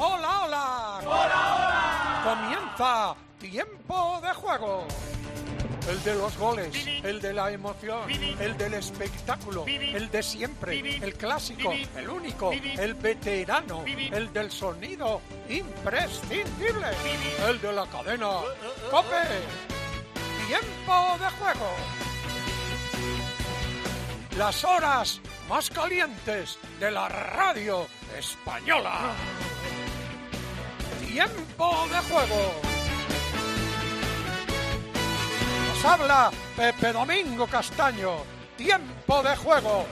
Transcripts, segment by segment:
¡Hola, hola! ¡Hola, hola! Comienza Tiempo de Juego. El de los goles, el de la emoción, el del espectáculo, el de siempre, el clásico, el único, el veterano, el del sonido imprescindible, el de la cadena COPE. Tiempo de Juego. Las horas más calientes de la radio española. Tiempo de Juego. Nos habla Pepe Domingo Castaño. Tiempo de Juego.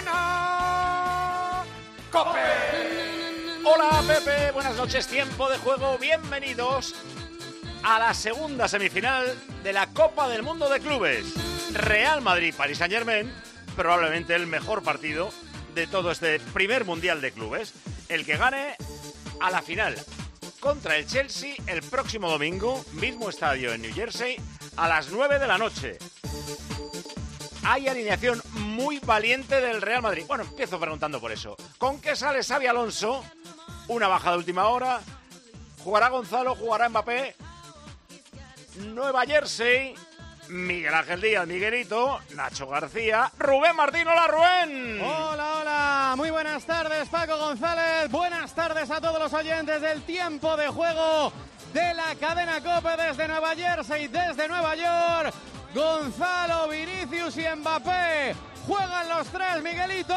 Cadena COPE. Hola Pepe, buenas noches. Tiempo de Juego. Bienvenidos a la segunda semifinal de la Copa del Mundo de Clubes. Real Madrid-Paris Saint-Germain. Probablemente el mejor partido de todo este primer Mundial de Clubes. El que gane a la final contra el Chelsea el próximo domingo, mismo estadio en New Jersey, a las 9 de la noche. Hay alineación muy valiente del Real Madrid. Bueno, empiezo preguntando por eso. ¿Con qué sale Xabi Alonso? Una baja de última hora. ¿Jugará Gonzalo? ¿Jugará Mbappé? Nueva Jersey. Miguel Ángel Díaz, Miguelito, Nacho García, Rubén Martín. ¡Hola, Rubén! Hola, hola, muy buenas tardes, Paco González. Buenas tardes a todos los oyentes del Tiempo de Juego de la cadena COPE desde Nueva Jersey, desde Nueva York. Gonzalo, Vinicius y Mbappé. Juegan los tres, Miguelito,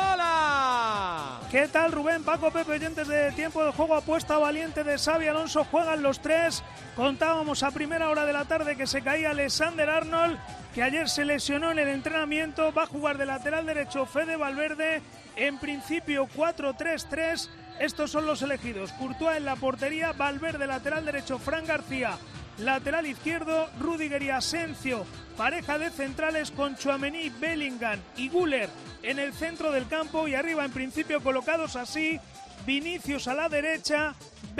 hola. ¿Qué tal, Rubén, Paco, Pepe, oyentes de Tiempo de Juego? Apuesta valiente de Xabi Alonso, juegan los tres. Contábamos a primera hora de la tarde que se caía Alexander Arnold, que ayer se lesionó en el entrenamiento. Va a jugar de lateral derecho Fede Valverde, en principio 4-3-3. Estos son los elegidos: Courtois en la portería, Valverde lateral derecho, Fran García lateral izquierdo, Rüdiger y Asensio, pareja de centrales con Tchouaméni, Bellingham y Güler en el centro del campo, y arriba en principio colocados así: Vinicius a la derecha,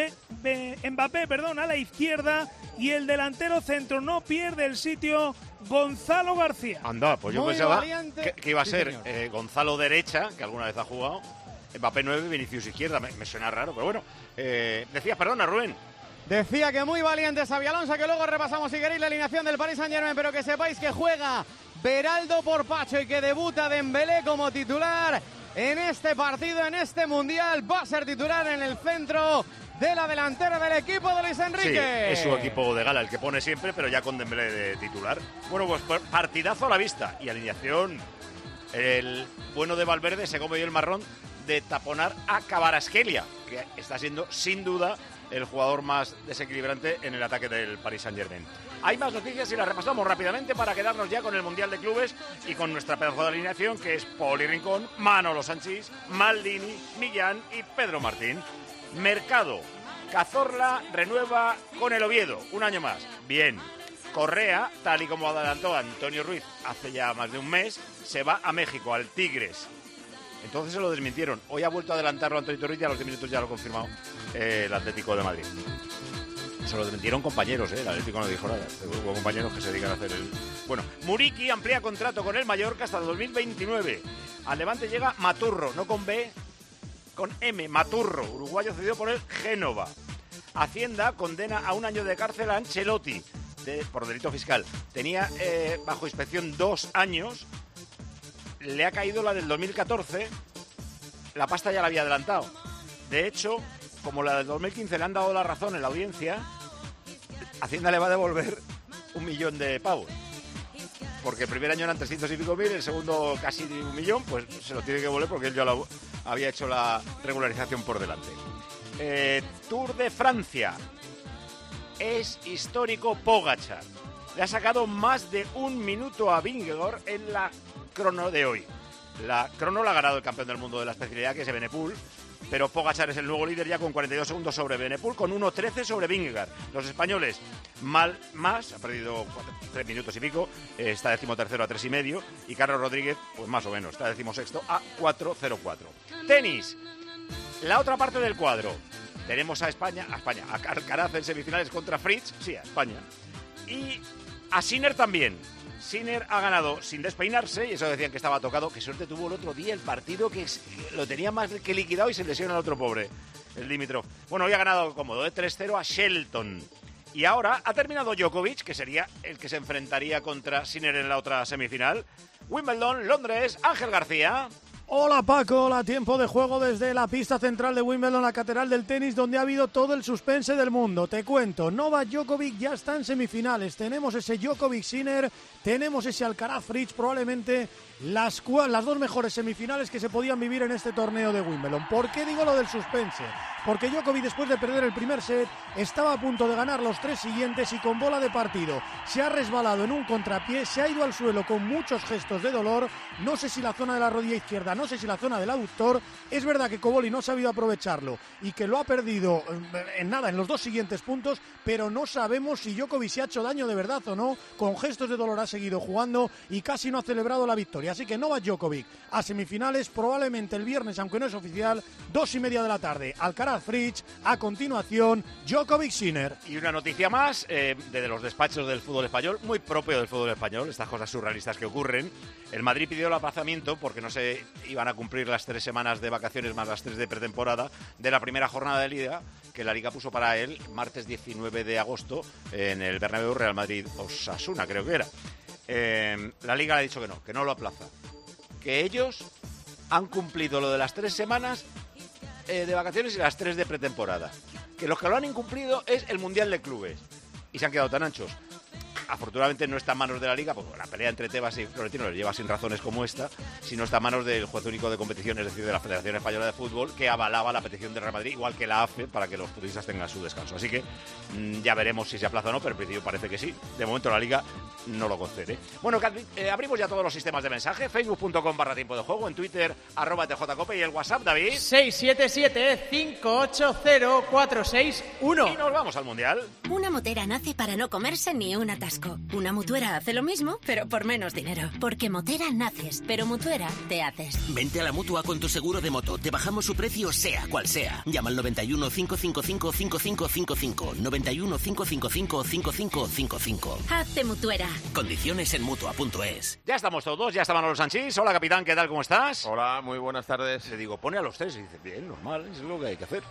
Mbappé, a la izquierda, y el delantero centro no pierde el sitio, Gonzalo García. Anda, pues yo Muy pensaba valiente. que iba a Sí, ser Gonzalo derecha, que alguna vez ha jugado, Mbappé 9, Vinicius izquierda. Me suena raro, pero bueno. Decías, perdona, Rubén. Decía que muy valiente Xabi Alonso, que luego repasamos si queréis la alineación del Paris Saint-Germain, pero que sepáis que juega Beraldo por Pacho y que debuta Dembélé como titular en este partido, en este Mundial. Va a ser titular en el centro de la delantera del equipo de Luis Enrique. Sí, es su equipo de gala el que pone siempre, pero ya con Dembélé de titular. Bueno, pues partidazo a la vista y alineación. El bueno de Valverde se come hoy el marrón de taponar a Kvaratskhelia, que está siendo sin duda el jugador más desequilibrante en el ataque del Paris Saint-Germain. Hay más noticias y las repasamos rápidamente para quedarnos ya con el Mundial de Clubes y con nuestra pedazo de alineación, que es Poli Rincón, Manolo Sanchís, Maldini, Millán y Pedro Martín. Mercado: Cazorla renueva con el Oviedo, un año más. Bien. Correa, tal y como adelantó Antonio Ruiz hace ya más de un mes, se va a México, al Tigres. Entonces se lo desmintieron. Hoy ha vuelto a adelantarlo Antonio Ruiz y a los 10 minutos ya lo ha confirmado el Atlético de Madrid. Se lo desmintieron compañeros, el Atlético no dijo nada. Hubo compañeros que se dedican a hacer el... Bueno, Muriqui amplía contrato con el Mallorca hasta el 2029. Al Levante llega Maturro, no con B, con M, Maturro, uruguayo cedido por el Génova. Hacienda condena a 1 año de cárcel a Ancelotti por delito fiscal. Tenía bajo inspección 2 años. Le ha caído la del 2014, la pasta ya la había adelantado. De hecho, como la del 2015 le han dado la razón en la audiencia, Hacienda le va a devolver 1 millón de pavos. Porque el primer año eran 300 y pico mil, el segundo casi 1 millón, pues se lo tiene que devolver porque él ya había hecho la regularización por delante. Tour de Francia. Es histórico Pogačar. Le ha sacado más de 1 minuto a Vingegaard en la crono de hoy. La crono la ha ganado el campeón del mundo de la especialidad, que es Evenepoel, pero Pogačar es el nuevo líder ya con 42 segundos sobre Evenepoel, con 1.13 sobre Vingegaard. Los españoles más, ha perdido 3 minutos y pico, está 13º a 3,5, y Carlos Rodríguez, pues más o menos, está 16º a 4.04. Tenis, la otra parte del cuadro. Tenemos a Alcaraz en semifinales contra Fritz, sí, a España. Y a Sinner también. Sinner ha ganado sin despeinarse, y eso decían que estaba tocado. Qué suerte tuvo el otro día el partido, que lo tenía más que liquidado y se lesiona al otro pobre. el Dimitrov. Bueno, hoy ha ganado cómodo, 3-0 a Shelton. Y ahora ha terminado Djokovic, que sería el que se enfrentaría contra Sinner en la otra semifinal. Wimbledon, Londres, Ángel García. Hola Paco, hola, tiempo de juego desde la pista central de Wimbledon, la catedral del tenis, donde ha habido todo el suspense del mundo. Te cuento, Novak Djokovic ya está en semifinales, tenemos ese Djokovic-Sinner, tenemos ese Alcaraz-Fritz, probablemente las dos mejores semifinales que se podían vivir en este torneo de Wimbledon. ¿Por qué digo lo del suspense? Porque Djokovic, después de perder el primer set, estaba a punto de ganar los 3 siguientes y con bola de partido se ha resbalado en un contrapié, se ha ido al suelo con muchos gestos de dolor, no sé si la zona de la rodilla izquierda, no sé si la zona del aductor. Es verdad que Cobolli no ha sabido aprovecharlo y que lo ha perdido en los 2 siguientes puntos, pero no sabemos si Djokovic se ha hecho daño de verdad o no. Con gestos de dolor ha seguido jugando y casi no ha celebrado la victoria. Así que Novak Djokovic a semifinales, probablemente el viernes, aunque no es oficial, 2:30 de la tarde. Alcaraz-Fritz, a continuación Djokovic-Sinner. Y una noticia más de los despachos del fútbol español, muy propio del fútbol español, estas cosas surrealistas que ocurren. El Madrid pidió el aplazamiento porque no se iban a cumplir las 3 semanas de vacaciones más las 3 de pretemporada de la primera jornada de Liga, que la Liga puso para él martes 19 de agosto en el Bernabéu, Real Madrid-Osasuna, creo que era. La Liga le ha dicho que no lo aplaza. Que ellos han cumplido lo de las 3 semanas de vacaciones y las 3 de pretemporada. Que los que lo han incumplido es el Mundial de Clubes. Y se han quedado tan anchos. Afortunadamente no está en manos de la Liga, porque la pelea entre Tebas y Florentino les lleva sin razones como esta, sino está en manos del juez único de competición, es decir, de la Federación Española de Fútbol, que avalaba la petición de Real Madrid, igual que la AFE, para que los futbolistas tengan su descanso. Así que ya veremos si se aplaza o no, pero en principio parece que sí. De momento la Liga no lo concede. Bueno, abrimos ya todos los sistemas de mensaje, facebook.com/tiempo de juego, en Twitter, @TJCope, y el WhatsApp, David. 677-580-461. Y nos vamos al Mundial. Una motera nace para no comerse ni un atasco. Una mutuera hace lo mismo, pero por menos dinero. Porque Motera naces, pero Mutuera te haces. Vente a la Mutua con tu seguro de moto. Te bajamos su precio sea cual sea. Llama al 91 555 5555. 91 555 5555. Hazte Mutuera. Condiciones en Mutua.es. Ya estamos todos, ya está Manolo Sanchís. Hola, capitán, ¿qué tal? ¿Cómo estás? Hola, muy buenas tardes. Le digo, pone a los 3 y dice, bien, normal, es lo que hay que hacer.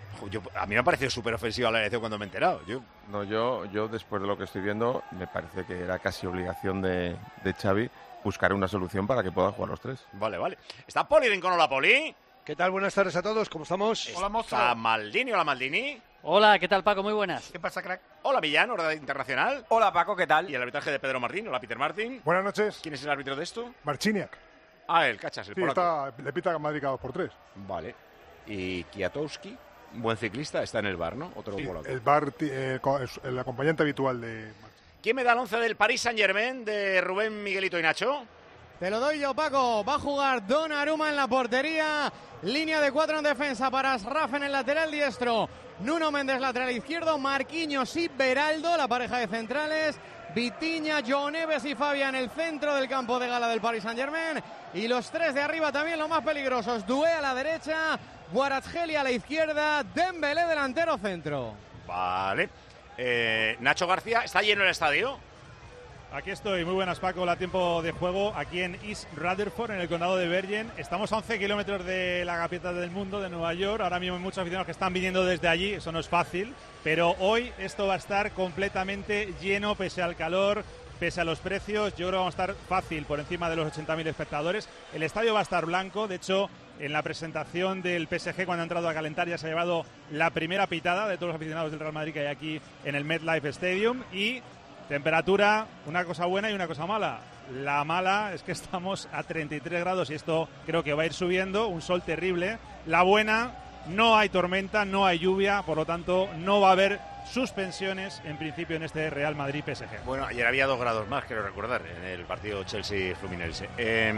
A mí me ha parecido súper ofensiva la elección cuando me he enterado. Yo después de lo que estoy viendo, me parece que era casi obligación de Xavi buscar una solución para que puedan jugar los 3. Vale. ¿Está Poli Rincón? Hola, Poli. ¿Qué tal? Buenas tardes a todos, ¿cómo estamos? Hola, monstruo. Está Maldini, hola, Maldini. Hola, ¿qué tal, Paco? Muy buenas. ¿Qué pasa, crack? Hola, Millán, hora internacional. Hola, Paco, ¿qué tal? Y el arbitraje de Pedro Martín. Hola, Peter Martín. Buenas noches. ¿Quién es el árbitro de esto? Marciniak. Ah, el cachas, el polaco. Le pita a Madrid cada 2x3. Vale. Y Kwiatkowski, buen ciclista, está en el bar, ¿no? Otro polaco. El bar, el acompañante habitual de... ¿Quién me da el 11 del Paris Saint-Germain de Rubén, Miguelito y Nacho? Te lo doy yo, Paco. Va a jugar Donnarumma en la portería. Línea de 4 en defensa para Asraf en el lateral diestro. Nuno Méndez, lateral izquierdo. Marquinhos y Beraldo, la pareja de centrales. Vitinha, João Neves y Fabián en el centro del campo de gala del Paris Saint-Germain. Y los 3 de arriba también los más peligrosos. Doué a la derecha, Kvaratskhelia a la izquierda, Dembélé delantero centro. Vale. Nacho García, ¿está lleno el estadio? Aquí estoy, muy buenas, Paco. La tiempo de juego aquí en East Rutherford, en el condado de Bergen. Estamos a 11 kilómetros de la capital del mundo, de Nueva York. Ahora mismo hay muchos aficionados que están viniendo desde allí, eso no es fácil. Pero hoy esto va a estar completamente lleno, pese al calor, pese a los precios. Yo creo que vamos a estar fácil por encima de los 80.000 espectadores. El estadio va a estar blanco, de hecho, en la presentación del PSG cuando ha entrado a calentar ya se ha llevado la primera pitada de todos los aficionados del Real Madrid que hay aquí en el MetLife Stadium. Y temperatura, una cosa buena y una cosa mala. La mala es que estamos a 33 grados y esto creo que va a ir subiendo, un sol terrible. La buena, no hay tormenta, no hay lluvia, por lo tanto no va a haber suspensiones en principio en este Real Madrid-PSG. Bueno, ayer había 2 grados más, quiero recordar, en el partido Chelsea-Fluminense.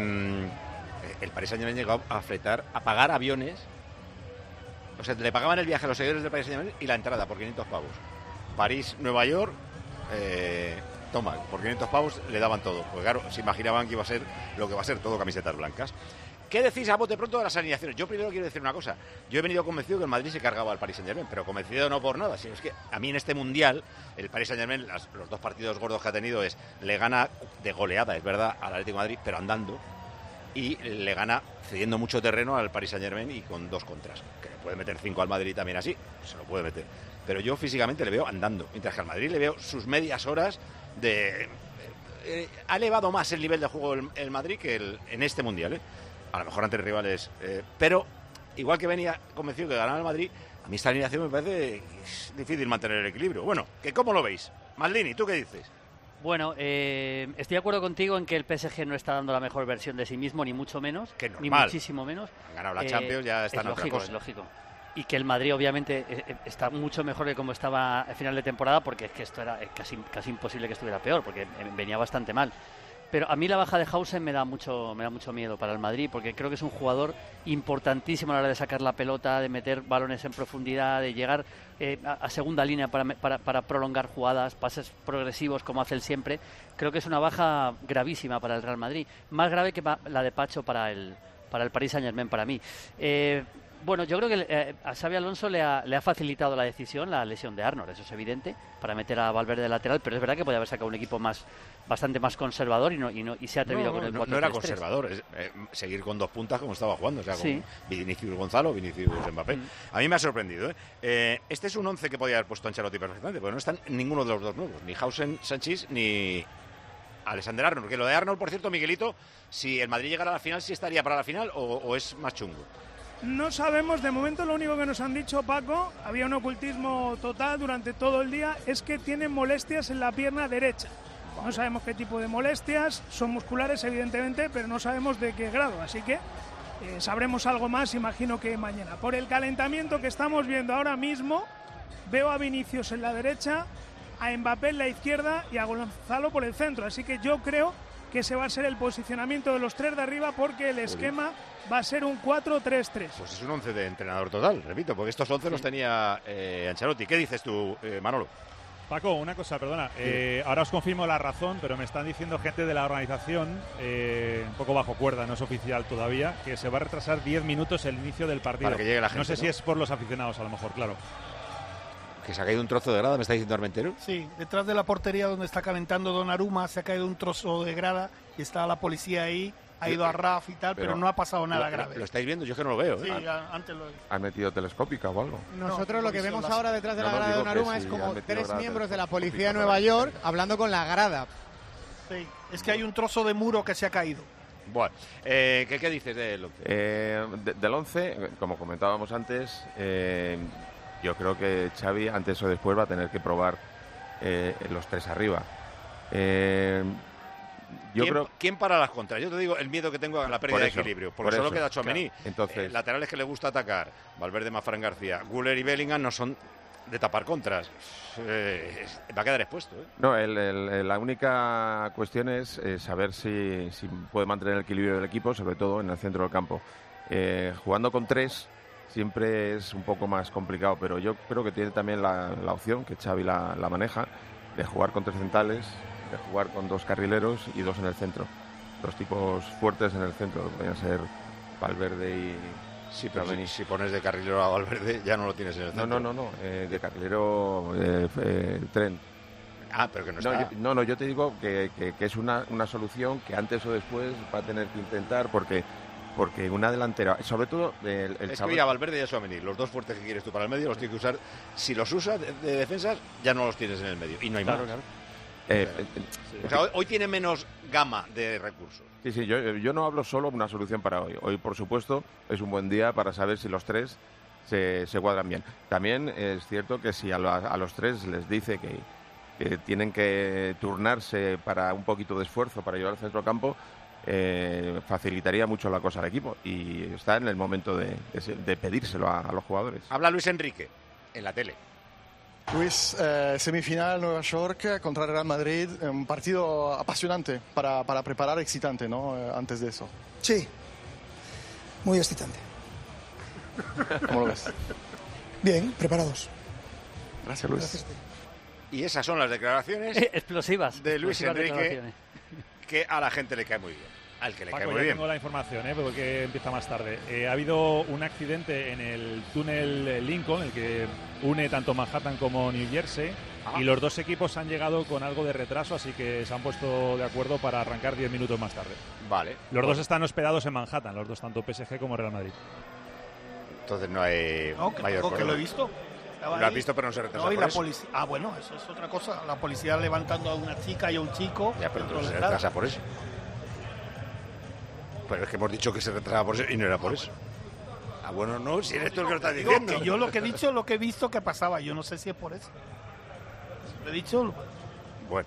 El Paris Saint-Germain llegó a pagar aviones, o sea, le pagaban el viaje a los seguidores del Paris Saint-Germain y la entrada por 500 pavos. París-Nueva York, toma, por 500 pavos le daban todo, porque claro, se imaginaban que iba a ser lo que va a ser, todo camisetas blancas. ¿Qué decís a bote pronto de las alineaciones? Yo primero quiero decir una cosa. Yo he venido convencido que el Madrid se cargaba al Paris Saint-Germain, pero convencido no por nada, sino es que a mí en este Mundial, el Paris Saint-Germain, los 2 partidos gordos que ha tenido le gana de goleada, es verdad, al Atlético de Madrid, pero andando. y le gana cediendo mucho terreno al Paris Saint-Germain y con 2 contras. Que le puede meter 5 al Madrid también así, se lo puede meter. Pero yo físicamente le veo andando, mientras que al Madrid le veo sus medias horas de... ha elevado más el nivel de juego el Madrid que en este Mundial, ¿eh? A lo mejor ante rivales... pero, igual que venía convencido que ganaba el Madrid, a mí esta alineación me parece difícil mantener el equilibrio. Bueno, ¿cómo lo veis? Maldini, ¿tú qué dices? Bueno, estoy de acuerdo contigo en que el PSG no está dando la mejor versión de sí mismo, ni mucho menos, que normal. Ni muchísimo menos. Han ganado la Champions, ya está en otra cosa. Es lógico. Y que el Madrid obviamente está mucho mejor que como estaba a final de temporada, porque es que esto era casi imposible que estuviera peor, porque venía bastante mal. Pero a mí la baja de Hausen me da mucho miedo para el Madrid, porque creo que es un jugador importantísimo a la hora de sacar la pelota, de meter balones en profundidad, de llegar a segunda línea para prolongar jugadas, pases progresivos como hace él siempre. Creo que es una baja gravísima para el Real Madrid, más grave que la de Pacho para el Paris Saint-Germain para mí. Bueno, yo creo que a Xabi Alonso le ha facilitado la decisión la lesión de Arnold, eso es evidente, para meter a Valverde de lateral, pero es verdad que podía haber sacado un equipo bastante más conservador y se ha atrevido con el 4-3-3. No era conservador, es seguir con 2 puntas como estaba jugando, o sea, con Vinicius Gonzalo, Vinicius Mbappé. A mí me ha sorprendido, ¿eh? Este es un 11 que podía haber puesto Ancelotti perfectamente, porque no están ninguno de los 2 nuevos, ni Hausen, Sanchís, ni Alexander Arnold. Que lo de Arnold, por cierto, Miguelito, si el Madrid llegara a la final, ¿sí estaría para la final o es más chungo? No sabemos, de momento lo único que nos han dicho, Paco, había un ocultismo total durante todo el día, es que tiene molestias en la pierna derecha. No sabemos qué tipo de molestias, son musculares evidentemente, pero no sabemos de qué grado, así que sabremos algo más, imagino que mañana. Por el calentamiento que estamos viendo ahora mismo, veo a Vinicius en la derecha, a Mbappé en la izquierda y a Gonzalo por el centro, así que yo creo que ese va a ser el posicionamiento de los 3 de arriba, porque el esquema va a ser un 4-3-3. Pues es un 11 de entrenador total, repito, porque estos 11 los tenía Ancelotti. ¿Qué dices tú, Manolo? Paco, una cosa, perdona. Ahora os confirmo la razón, pero me están diciendo gente de la organización, un poco bajo cuerda, no es oficial todavía, que se va a retrasar 10 minutos el inicio del partido. Para que llegue la gente, no sé si es por los aficionados, a lo mejor, claro. ¿Que se ha caído un trozo de grada, me está diciendo Armentero? Sí, detrás de la portería donde está calentando Donnarumma se ha caído un trozo de grada y está la policía ahí, ha ido a RAF y tal, pero no ha pasado nada grave. ¿Lo estáis viendo? Yo es que no lo veo. Sí, antes lo he visto. ¿Han metido telescópica o algo? Nosotros lo que vemos ahora detrás de la grada de Donnarumma es como 3 miembros de la policía de Nueva York hablando con la grada. Sí, es que hay un trozo de muro que se ha caído. Bueno, ¿qué dices del 11? Del 11, como comentábamos antes, yo creo que Xavi antes o después va a tener que probar los 3 arriba. ¿Quién para las contras? Yo te digo el miedo que tengo a la pérdida de equilibrio, porque solo queda Tchouaméni. Claro. Entonces, laterales que le gusta atacar, Valverde, más Fran García, Güler y Bellingham no son de tapar contras. Va a quedar expuesto, ¿eh? No, la única cuestión es saber si puede mantener el equilibrio del equipo, sobre todo en el centro del campo. Jugando con 3 siempre es un poco más complicado, pero yo creo que tiene también la opción, que Xavi la maneja, de jugar con 3 centrales, de jugar con 2 carrileros y 2 en el centro. 2 tipos fuertes en el centro, que podrían ser Valverde y... Sí, pero si pones de carrilero a Valverde ya no lo tienes en el centro. No, de carrilero Tren. Ah, pero que no está. No, yo te digo que es una solución que antes o después va a tener que intentar, porque una delantera, sobre todo es que ya Valverde y a Tchouaméni, los 2 fuertes que quieres tú para el medio los tienes que usar. Si los usas de defensas ya no los tienes en el medio y no hay más. Claro. O sea, hoy tiene menos gama de recursos. Sí, yo no hablo solo de una solución para hoy. Hoy, por supuesto, es un buen día para saber si los 3 se cuadran bien. También es cierto que si a los 3 les dice que tienen que turnarse para un poquito de esfuerzo para llevar al centrocampo, facilitaría mucho la cosa al equipo, y está en el momento de pedírselo a los jugadores. Habla Luis Enrique en la tele. Luis, semifinal Nueva York contra Real Madrid, un partido apasionante para preparar, excitante, ¿no? Antes de eso. Sí, muy excitante. ¿Cómo lo ves? Bien, preparados. Gracias, Luis. Gracias. Y esas son las declaraciones explosivas de Luis Enrique, que a la gente le cae muy bien. Al que le cae muy bien. Tengo la información, porque empieza más tarde. Ha habido un accidente en el túnel Lincoln, el que une tanto Manhattan como New Jersey. Y los dos equipos han llegado con algo de retraso, así que se han puesto de acuerdo para arrancar 10 minutos más tarde. Vale. Los dos están hospedados en Manhattan, los dos, tanto PSG como Real Madrid. Entonces no hay mayor que lo he visto. Lo has visto, pero no se retrasa por eso. Bueno, eso es otra cosa. La policía levantando a una chica y a un chico. Ya, pero no se retrasa por eso. Pero es que hemos dicho que se retrasaba por eso y no era por eso. Bueno, no, si eres tú el que lo estás diciendo. Yo lo que he dicho, lo que he visto que pasaba. Yo no sé si es por eso. Lo he dicho. Bueno.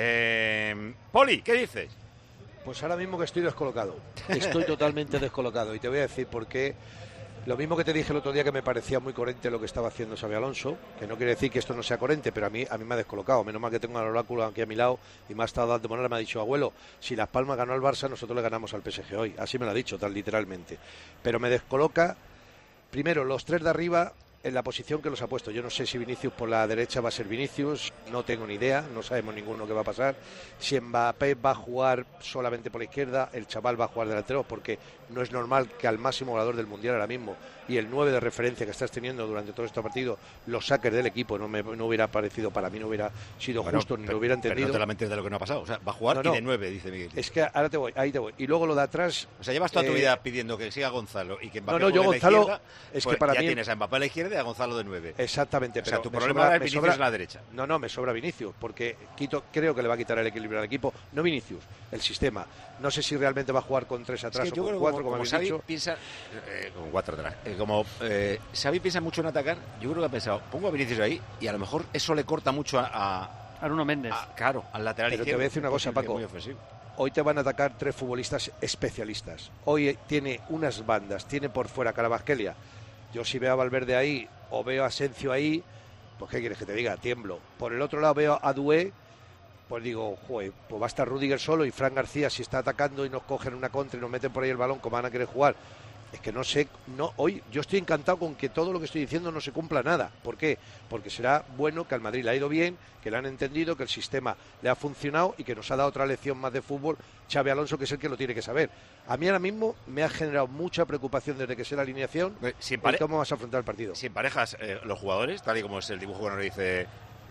Poli, ¿qué dices? Pues ahora mismo que estoy descolocado. Estoy totalmente descolocado. Y te voy a decir por qué. Lo mismo que te dije el otro día, que me parecía muy coherente lo que estaba haciendo Xabi Alonso, que no quiere decir que esto no sea coherente, pero a mí me ha descolocado. Menos mal que tengo al oráculo aquí a mi lado y me ha estado dando manera, me ha dicho: abuelo, si Las Palmas ganó al Barça, nosotros le ganamos al PSG hoy. Así me lo ha dicho, tan literalmente. Pero me descoloca, primero, los tres de arriba en la posición que los ha puesto. Yo no sé si Vinicius por la derecha va a ser Vinicius, no tengo ni idea, no sabemos ninguno qué va a pasar. Si Mbappé va a jugar solamente por la izquierda, el chaval va a jugar delantero, porque no es normal que al máximo goleador del Mundial ahora mismo y el 9 de referencia que estás teniendo durante todo este partido lo saques del equipo. No hubiera parecido, para mí no hubiera sido justo, ni lo hubiera entendido. Pero no te lamentes de lo que no ha pasado, o sea, va a jugar y de 9, dice Miguel. Es que ahora ahí te voy. Y luego lo de atrás... O sea, llevas toda tu vida pidiendo que siga Gonzalo y que Mbappé yo juegue Gonzalo, a la izquierda, es pues que para ya mí... tienes a Mbappé a la izquierda y a Gonzalo de 9. Exactamente. O sea, pero tu problema es Vinicius a la derecha. No, me sobra Vinicius, porque creo que le va a quitar el equilibrio al equipo. No Vinicius, el sistema. No sé si realmente va a jugar con 3 atrás, es que o con 4, como habéis dicho. Piensa, con 4 atrás. Xavi piensa mucho en atacar, yo creo que ha pensado, pongo a Vinicius ahí y a lo mejor eso le corta mucho a Bruno Méndez. Claro, al lateral izquierdo. Pero te voy a decir una cosa, Paco. Hoy te van a atacar 3 futbolistas especialistas. Hoy tiene unas bandas, tiene por fuera Carabasquelia. Yo si veo a Valverde ahí o veo a Asencio ahí, pues ¿qué quieres que te diga? Tiemblo. Por el otro lado veo a Doué, pues digo, joder, pues va a estar Rüdiger solo y Fran García, si está atacando y nos cogen una contra y nos meten por ahí el balón, ¿cómo van a querer jugar? Es que no sé, hoy yo estoy encantado con que todo lo que estoy diciendo no se cumpla nada. ¿Por qué? Porque será bueno que al Madrid le ha ido bien, que le han entendido, que el sistema le ha funcionado y que nos ha dado otra lección más de fútbol Xabi Alonso, que es el que lo tiene que saber. A mí ahora mismo me ha generado mucha preocupación desde que sé la alineación cómo vas a afrontar el partido. Si emparejas los jugadores, tal y como es el dibujo que nos dice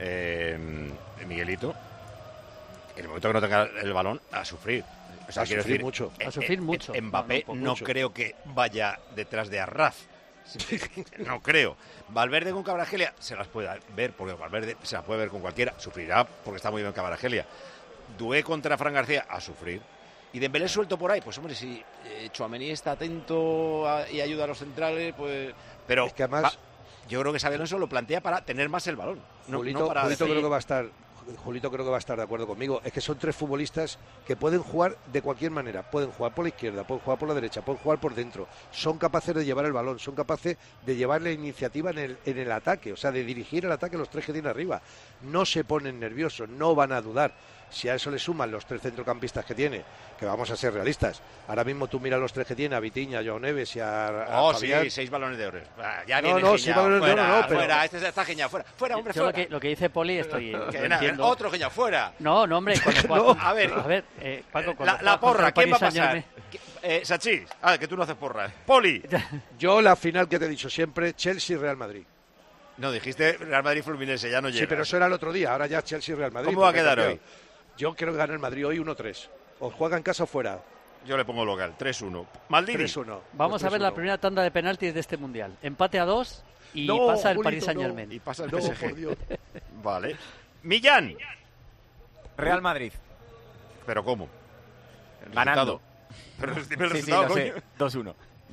Miguelito, en el momento que no tenga el balón, a sufrir. O sea, quiero decir, mucho. A sufrir mucho. Mbappé no creo que vaya detrás de Arraf. No creo. Valverde con Kvaratskhelia se las puede ver, porque Valverde se las puede ver con cualquiera. Sufrirá porque está muy bien Kvaratskhelia. Doué contra Fran García, a sufrir. Y Dembélé suelto por ahí, pues hombre, si Tchouaméni está atento y ayuda a los centrales, pues... Pero es que además... yo creo que Xabi Alonso lo plantea para tener más el balón. Julito creo que va a estar... Julito creo que va a estar de acuerdo conmigo. Es que son 3 futbolistas que pueden jugar de cualquier manera. Pueden jugar por la izquierda, pueden jugar por la derecha, pueden jugar por dentro. Son capaces de llevar el balón, son capaces de llevar la iniciativa en el ataque, o sea, de dirigir el ataque a los 3 que tienen arriba. No se ponen nerviosos, no van a dudar. Si a eso le suman los 3 centrocampistas que tiene, que vamos a ser realistas. Ahora mismo tú miras los 3 que tiene, a Vitinha, a Joao Neves y a Fabián. Sí, 6 balones de oro. Ya no, viene sí, balones de oro no, pero... Fuera, este está genial, fuera, hombre, fuera. Lo que dice Poli estoy entiendo. Otro genial, fuera. No, hombre. A ver, Paco, la porra, ¿quién va a pasar? Sachís, que tú no haces porra. Poli. Yo la final que te he dicho siempre, Chelsea-Real Madrid. No, dijiste Real Madrid-Fluminense, ya no llega. Sí, pero eso era el otro día, ahora ya Chelsea-Real Madrid. ¿Cómo va a quedar hoy? Yo creo que gana el Madrid hoy 1-3. ¿Os juega en casa o fuera? Yo le pongo local, 3-1. Maldini. 3-1. Vamos a ver la primera tanda de penaltis de este Mundial. Empate a 2 y pasa el Paris Saint-Germain. Y pasa el PSG. Por Dios. Vale. Millán. Real Madrid. ¿Pero cómo? Ganando. Pero el resultado, coño. 2-1.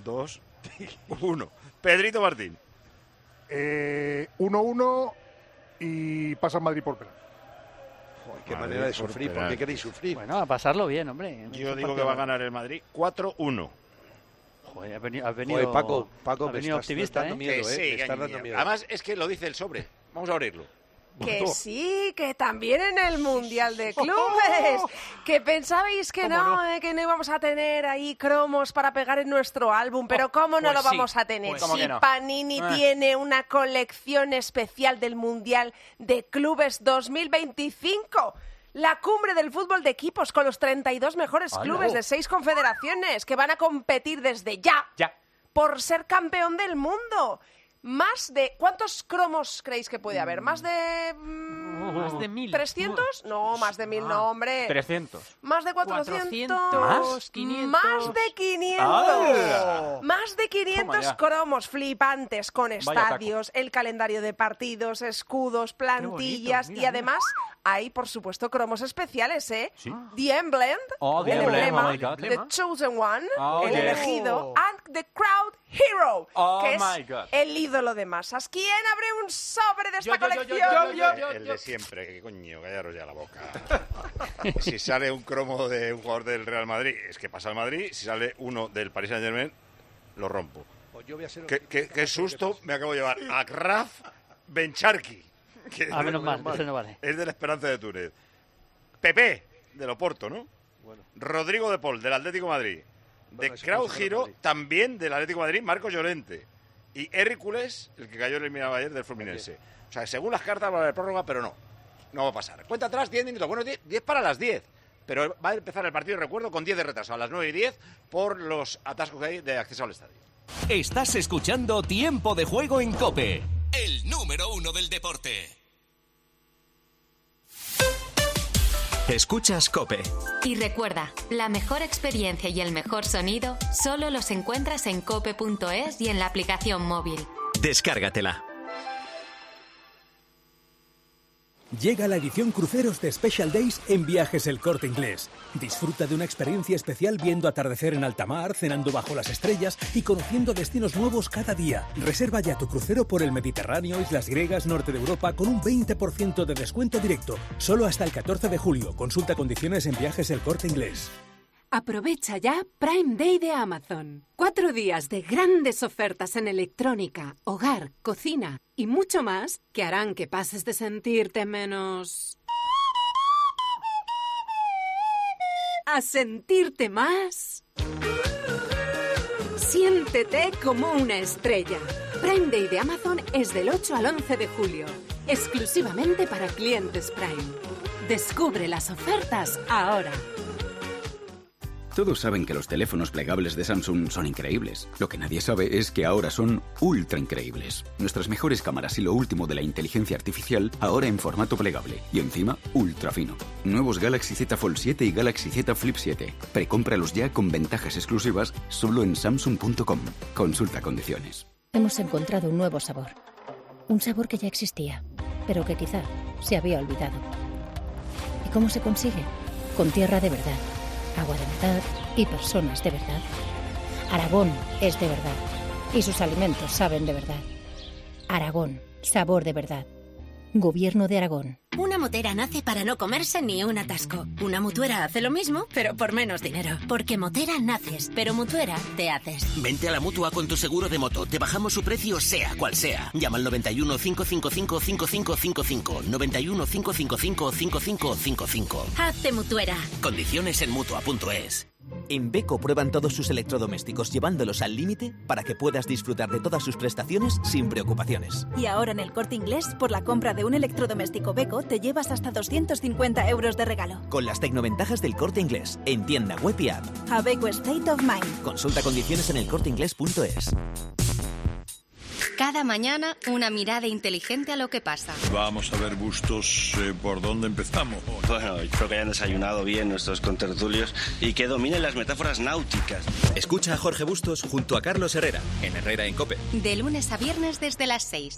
2-1. Pedrito Martín. 1-1 y pasa el Madrid por penal. Joder, qué manera de sufrir. ¿Por qué queréis sufrir? Bueno, a pasarlo bien, hombre. Yo digo que va a ganar el Madrid 4-1. Joder, has venido... Joder, Paco, me estás optimista, dando miedo, sí, me estás dando miedo. Además, es que lo dice el sobre. Vamos a abrirlo. Que sí, que también en el Mundial de Clubes. Que pensabais que no íbamos a tener ahí cromos para pegar en nuestro álbum, pero ¿cómo no lo vamos a tener? Si Panini tiene una colección especial del Mundial de Clubes 2025. La cumbre del fútbol de equipos con los 32 mejores clubes de 6 confederaciones que van a competir desde ya por ser campeón del mundo. Más de... ¿Cuántos cromos creéis que puede haber? ¿Más de... más de 1000. ¿300? No, más de 1000 no, hombre. 300. Más de 400. ¿Más? 500. Más de 500. ¡Hala! Más de 500 cromos flipantes con estadios, el calendario de partidos, escudos, plantillas y además hay, por supuesto, cromos especiales, ¿eh? ¿Sí? The Emblem, The el Emblem, emblema, oh my God. The Chosen One, Oh, el yes. elegido, and The Crowd Hero, Oh que my es God. el ídolo de masas. ¿Quién abre un sobre de esta Yo. colección? El de siempre, que coño, callaros ya la boca. Si sale un cromo de un jugador del Real Madrid, es que pasa al Madrid. Si sale uno del Paris Saint-Germain, lo rompo. Pues yo voy a ser ¿Qué susto me acabo de llevar? Akraf Bencharki. Menos mal, eso no vale. Es de la Esperanza de Túnez. Pepe, del Oporto, ¿no? Bueno. Rodrigo de Paul, del Atlético de Madrid. De Crowd Hero, también del Atlético de Madrid, Marcos Llorente. Y Hércules, el que cayó eliminado ayer del Fluminense. O sea, según las cartas va a haber prórroga, pero no va a pasar. Cuenta atrás, 10 minutos. Bueno, 10 para las 10. Pero va a empezar el partido, recuerdo, con 10 de retraso, a las 9:10, por los atascos que hay de acceso al estadio. Estás escuchando Tiempo de Juego en COPE, el número 1 del deporte. Escuchas COPE. Y recuerda, la mejor experiencia y el mejor sonido solo los encuentras en cope.es y en la aplicación móvil. Descárgatela. Llega la edición Cruceros de Special Days en Viajes El Corte Inglés. Disfruta de una experiencia especial viendo atardecer en alta mar, cenando bajo las estrellas y conociendo destinos nuevos cada día. Reserva ya tu crucero por el Mediterráneo, Islas Griegas, Norte de Europa con un 20% de descuento directo. Solo hasta el 14 de julio. Consulta condiciones en Viajes El Corte Inglés. Aprovecha ya Prime Day de Amazon. 4 días de grandes ofertas en electrónica, hogar, cocina y mucho más que harán que pases de sentirte menos... a sentirte más... Siéntete como una estrella. Prime Day de Amazon es del 8 al 11 de julio. Exclusivamente para clientes Prime. Descubre las ofertas ahora. Todos saben que los teléfonos plegables de Samsung son increíbles. Lo que nadie sabe es que ahora son ultra increíbles. Nuestras mejores cámaras y lo último de la inteligencia artificial ahora en formato plegable. Y encima, ultra fino. Nuevos Galaxy Z Fold 7 y Galaxy Z Flip 7. Precómpralos ya con ventajas exclusivas solo en Samsung.com. Consulta condiciones. Hemos encontrado un nuevo sabor. Un sabor que ya existía, pero que quizá se había olvidado. ¿Y cómo se consigue? Con tierra de verdad. Agua de verdad y personas de verdad. Aragón es de verdad y sus alimentos saben de verdad. Aragón, sabor de verdad. Gobierno de Aragón. Una motera nace para no comerse ni un atasco. Una mutuera hace lo mismo, pero por menos dinero. Porque motera naces, pero mutuera te haces. Vente a la Mutua con tu seguro de moto. Te bajamos su precio sea cual sea. Llama al 91 555 5555. 91 555 5555. Hazte mutuera. Condiciones en Mutua.es. En Beko prueban todos sus electrodomésticos llevándolos al límite para que puedas disfrutar de todas sus prestaciones sin preocupaciones. Y ahora en El Corte Inglés, por la compra de un electrodoméstico Beko, te llevas hasta 250 euros de regalo. Con las tecnoventajas del Corte Inglés, en tienda web y app. A Beko State of Mind. Consulta condiciones en elcorteinglés.es. Cada mañana una mirada inteligente a lo que pasa. Vamos a ver, Bustos, ¿por dónde empezamos? Bueno, creo que hayan desayunado bien nuestros contertulios y que dominen las metáforas náuticas. Escucha a Jorge Bustos junto a Carlos Herrera, en Herrera en COPE. De lunes a viernes desde las 6.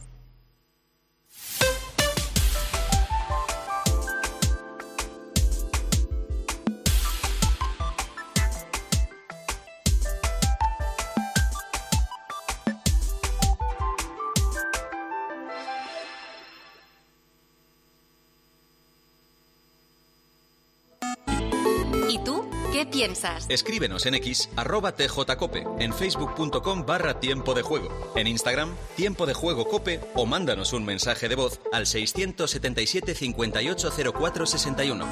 ¿Y tú? ¿Qué piensas? Escríbenos en X, @tjcope, en facebook.com/tiempo de juego, en Instagram, Tiempo de Juego Cope, o mándanos un mensaje de voz al 677 580461.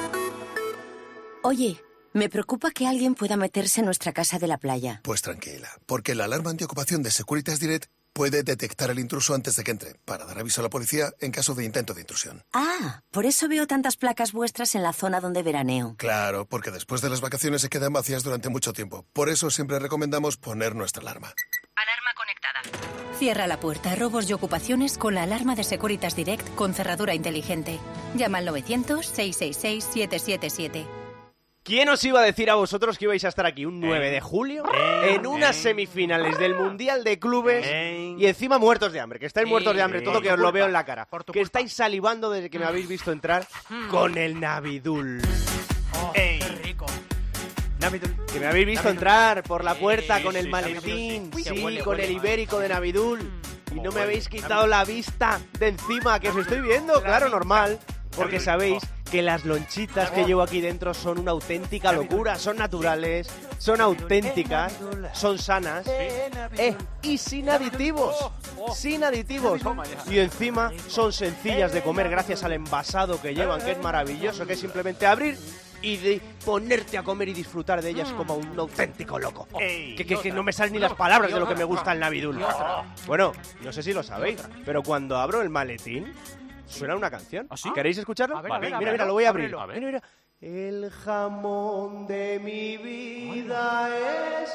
Oye, me preocupa que alguien pueda meterse en nuestra casa de la playa. Pues tranquila, porque la alarma antiocupación de Securitas Direct puede detectar al intruso antes de que entre, para dar aviso a la policía en caso de intento de intrusión. Ah, por eso veo tantas placas vuestras en la zona donde veraneo. Claro, porque después de las vacaciones se quedan vacías durante mucho tiempo. Por eso siempre recomendamos poner nuestra alarma. Alarma conectada. Cierra la puerta a robos y ocupaciones con la alarma de Securitas Direct con cerradura inteligente. Llama al 900-666-777. ¿Quién os iba a decir a vosotros que ibais a estar aquí un 9 de julio en unas semifinales del Mundial de Clubes y encima muertos de hambre? Que estáis muertos de hambre, todo que os lo veo en la cara. Que estáis salivando desde que me habéis visto entrar con el Navidul. ¡Qué rico! Navidul. Que me habéis visto entrar por la puerta con el maletín, con el ibérico de Navidul. Y no me habéis quitado la vista de encima, que os estoy viendo, claro, normal. Porque sabéis que las lonchitas que llevo aquí dentro son una auténtica locura, son naturales, son auténticas, son sanas y sin aditivos, y encima son sencillas de comer gracias al envasado que llevan, que es maravilloso, que es simplemente abrir y de ponerte a comer y disfrutar de ellas como un auténtico loco. Que no me salen ni las palabras de lo que me gusta el Navidul. Bueno, no sé si lo sabéis, pero cuando abro el maletín suena una canción. ¿Ah, sí? ¿Queréis escucharlo? A ver, mira, lo voy a abrir. A ver. Mira. El jamón de mi vida es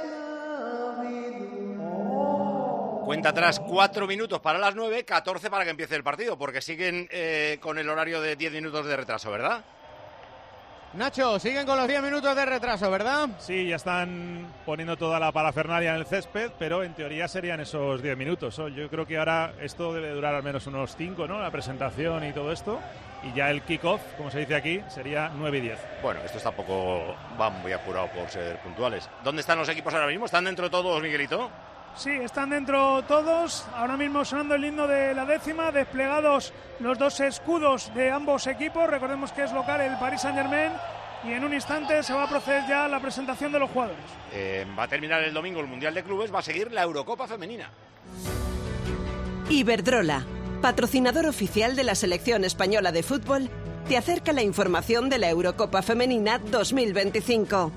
Navidul. Cuenta atrás 4 minutos para las 9, 14 para que empiece el partido, porque siguen con el horario de 10 minutos de retraso, ¿verdad? Nacho, siguen con los 10 minutos de retraso, ¿verdad? Sí, ya están poniendo toda la parafernalia en el césped, pero en teoría serían esos 10 minutos. Yo creo que ahora esto debe durar al menos unos 5, ¿no? La presentación y todo esto. Y ya el kick-off, como se dice aquí, sería 9 y 10. Bueno, estos tampoco van muy apurados por ser puntuales. ¿Dónde están los equipos ahora mismo? ¿Están dentro todos, Miguelito? Sí, están dentro todos. Ahora mismo sonando el himno de la 10ª, desplegados los dos escudos de ambos equipos. Recordemos que es local el Paris Saint-Germain. Y en un instante se va a proceder ya a la presentación de los jugadores. Va a terminar el domingo el Mundial de Clubes, va a seguir la Eurocopa Femenina. Iberdrola, patrocinador oficial de la Selección Española de Fútbol, te acerca la información de la Eurocopa Femenina 2025.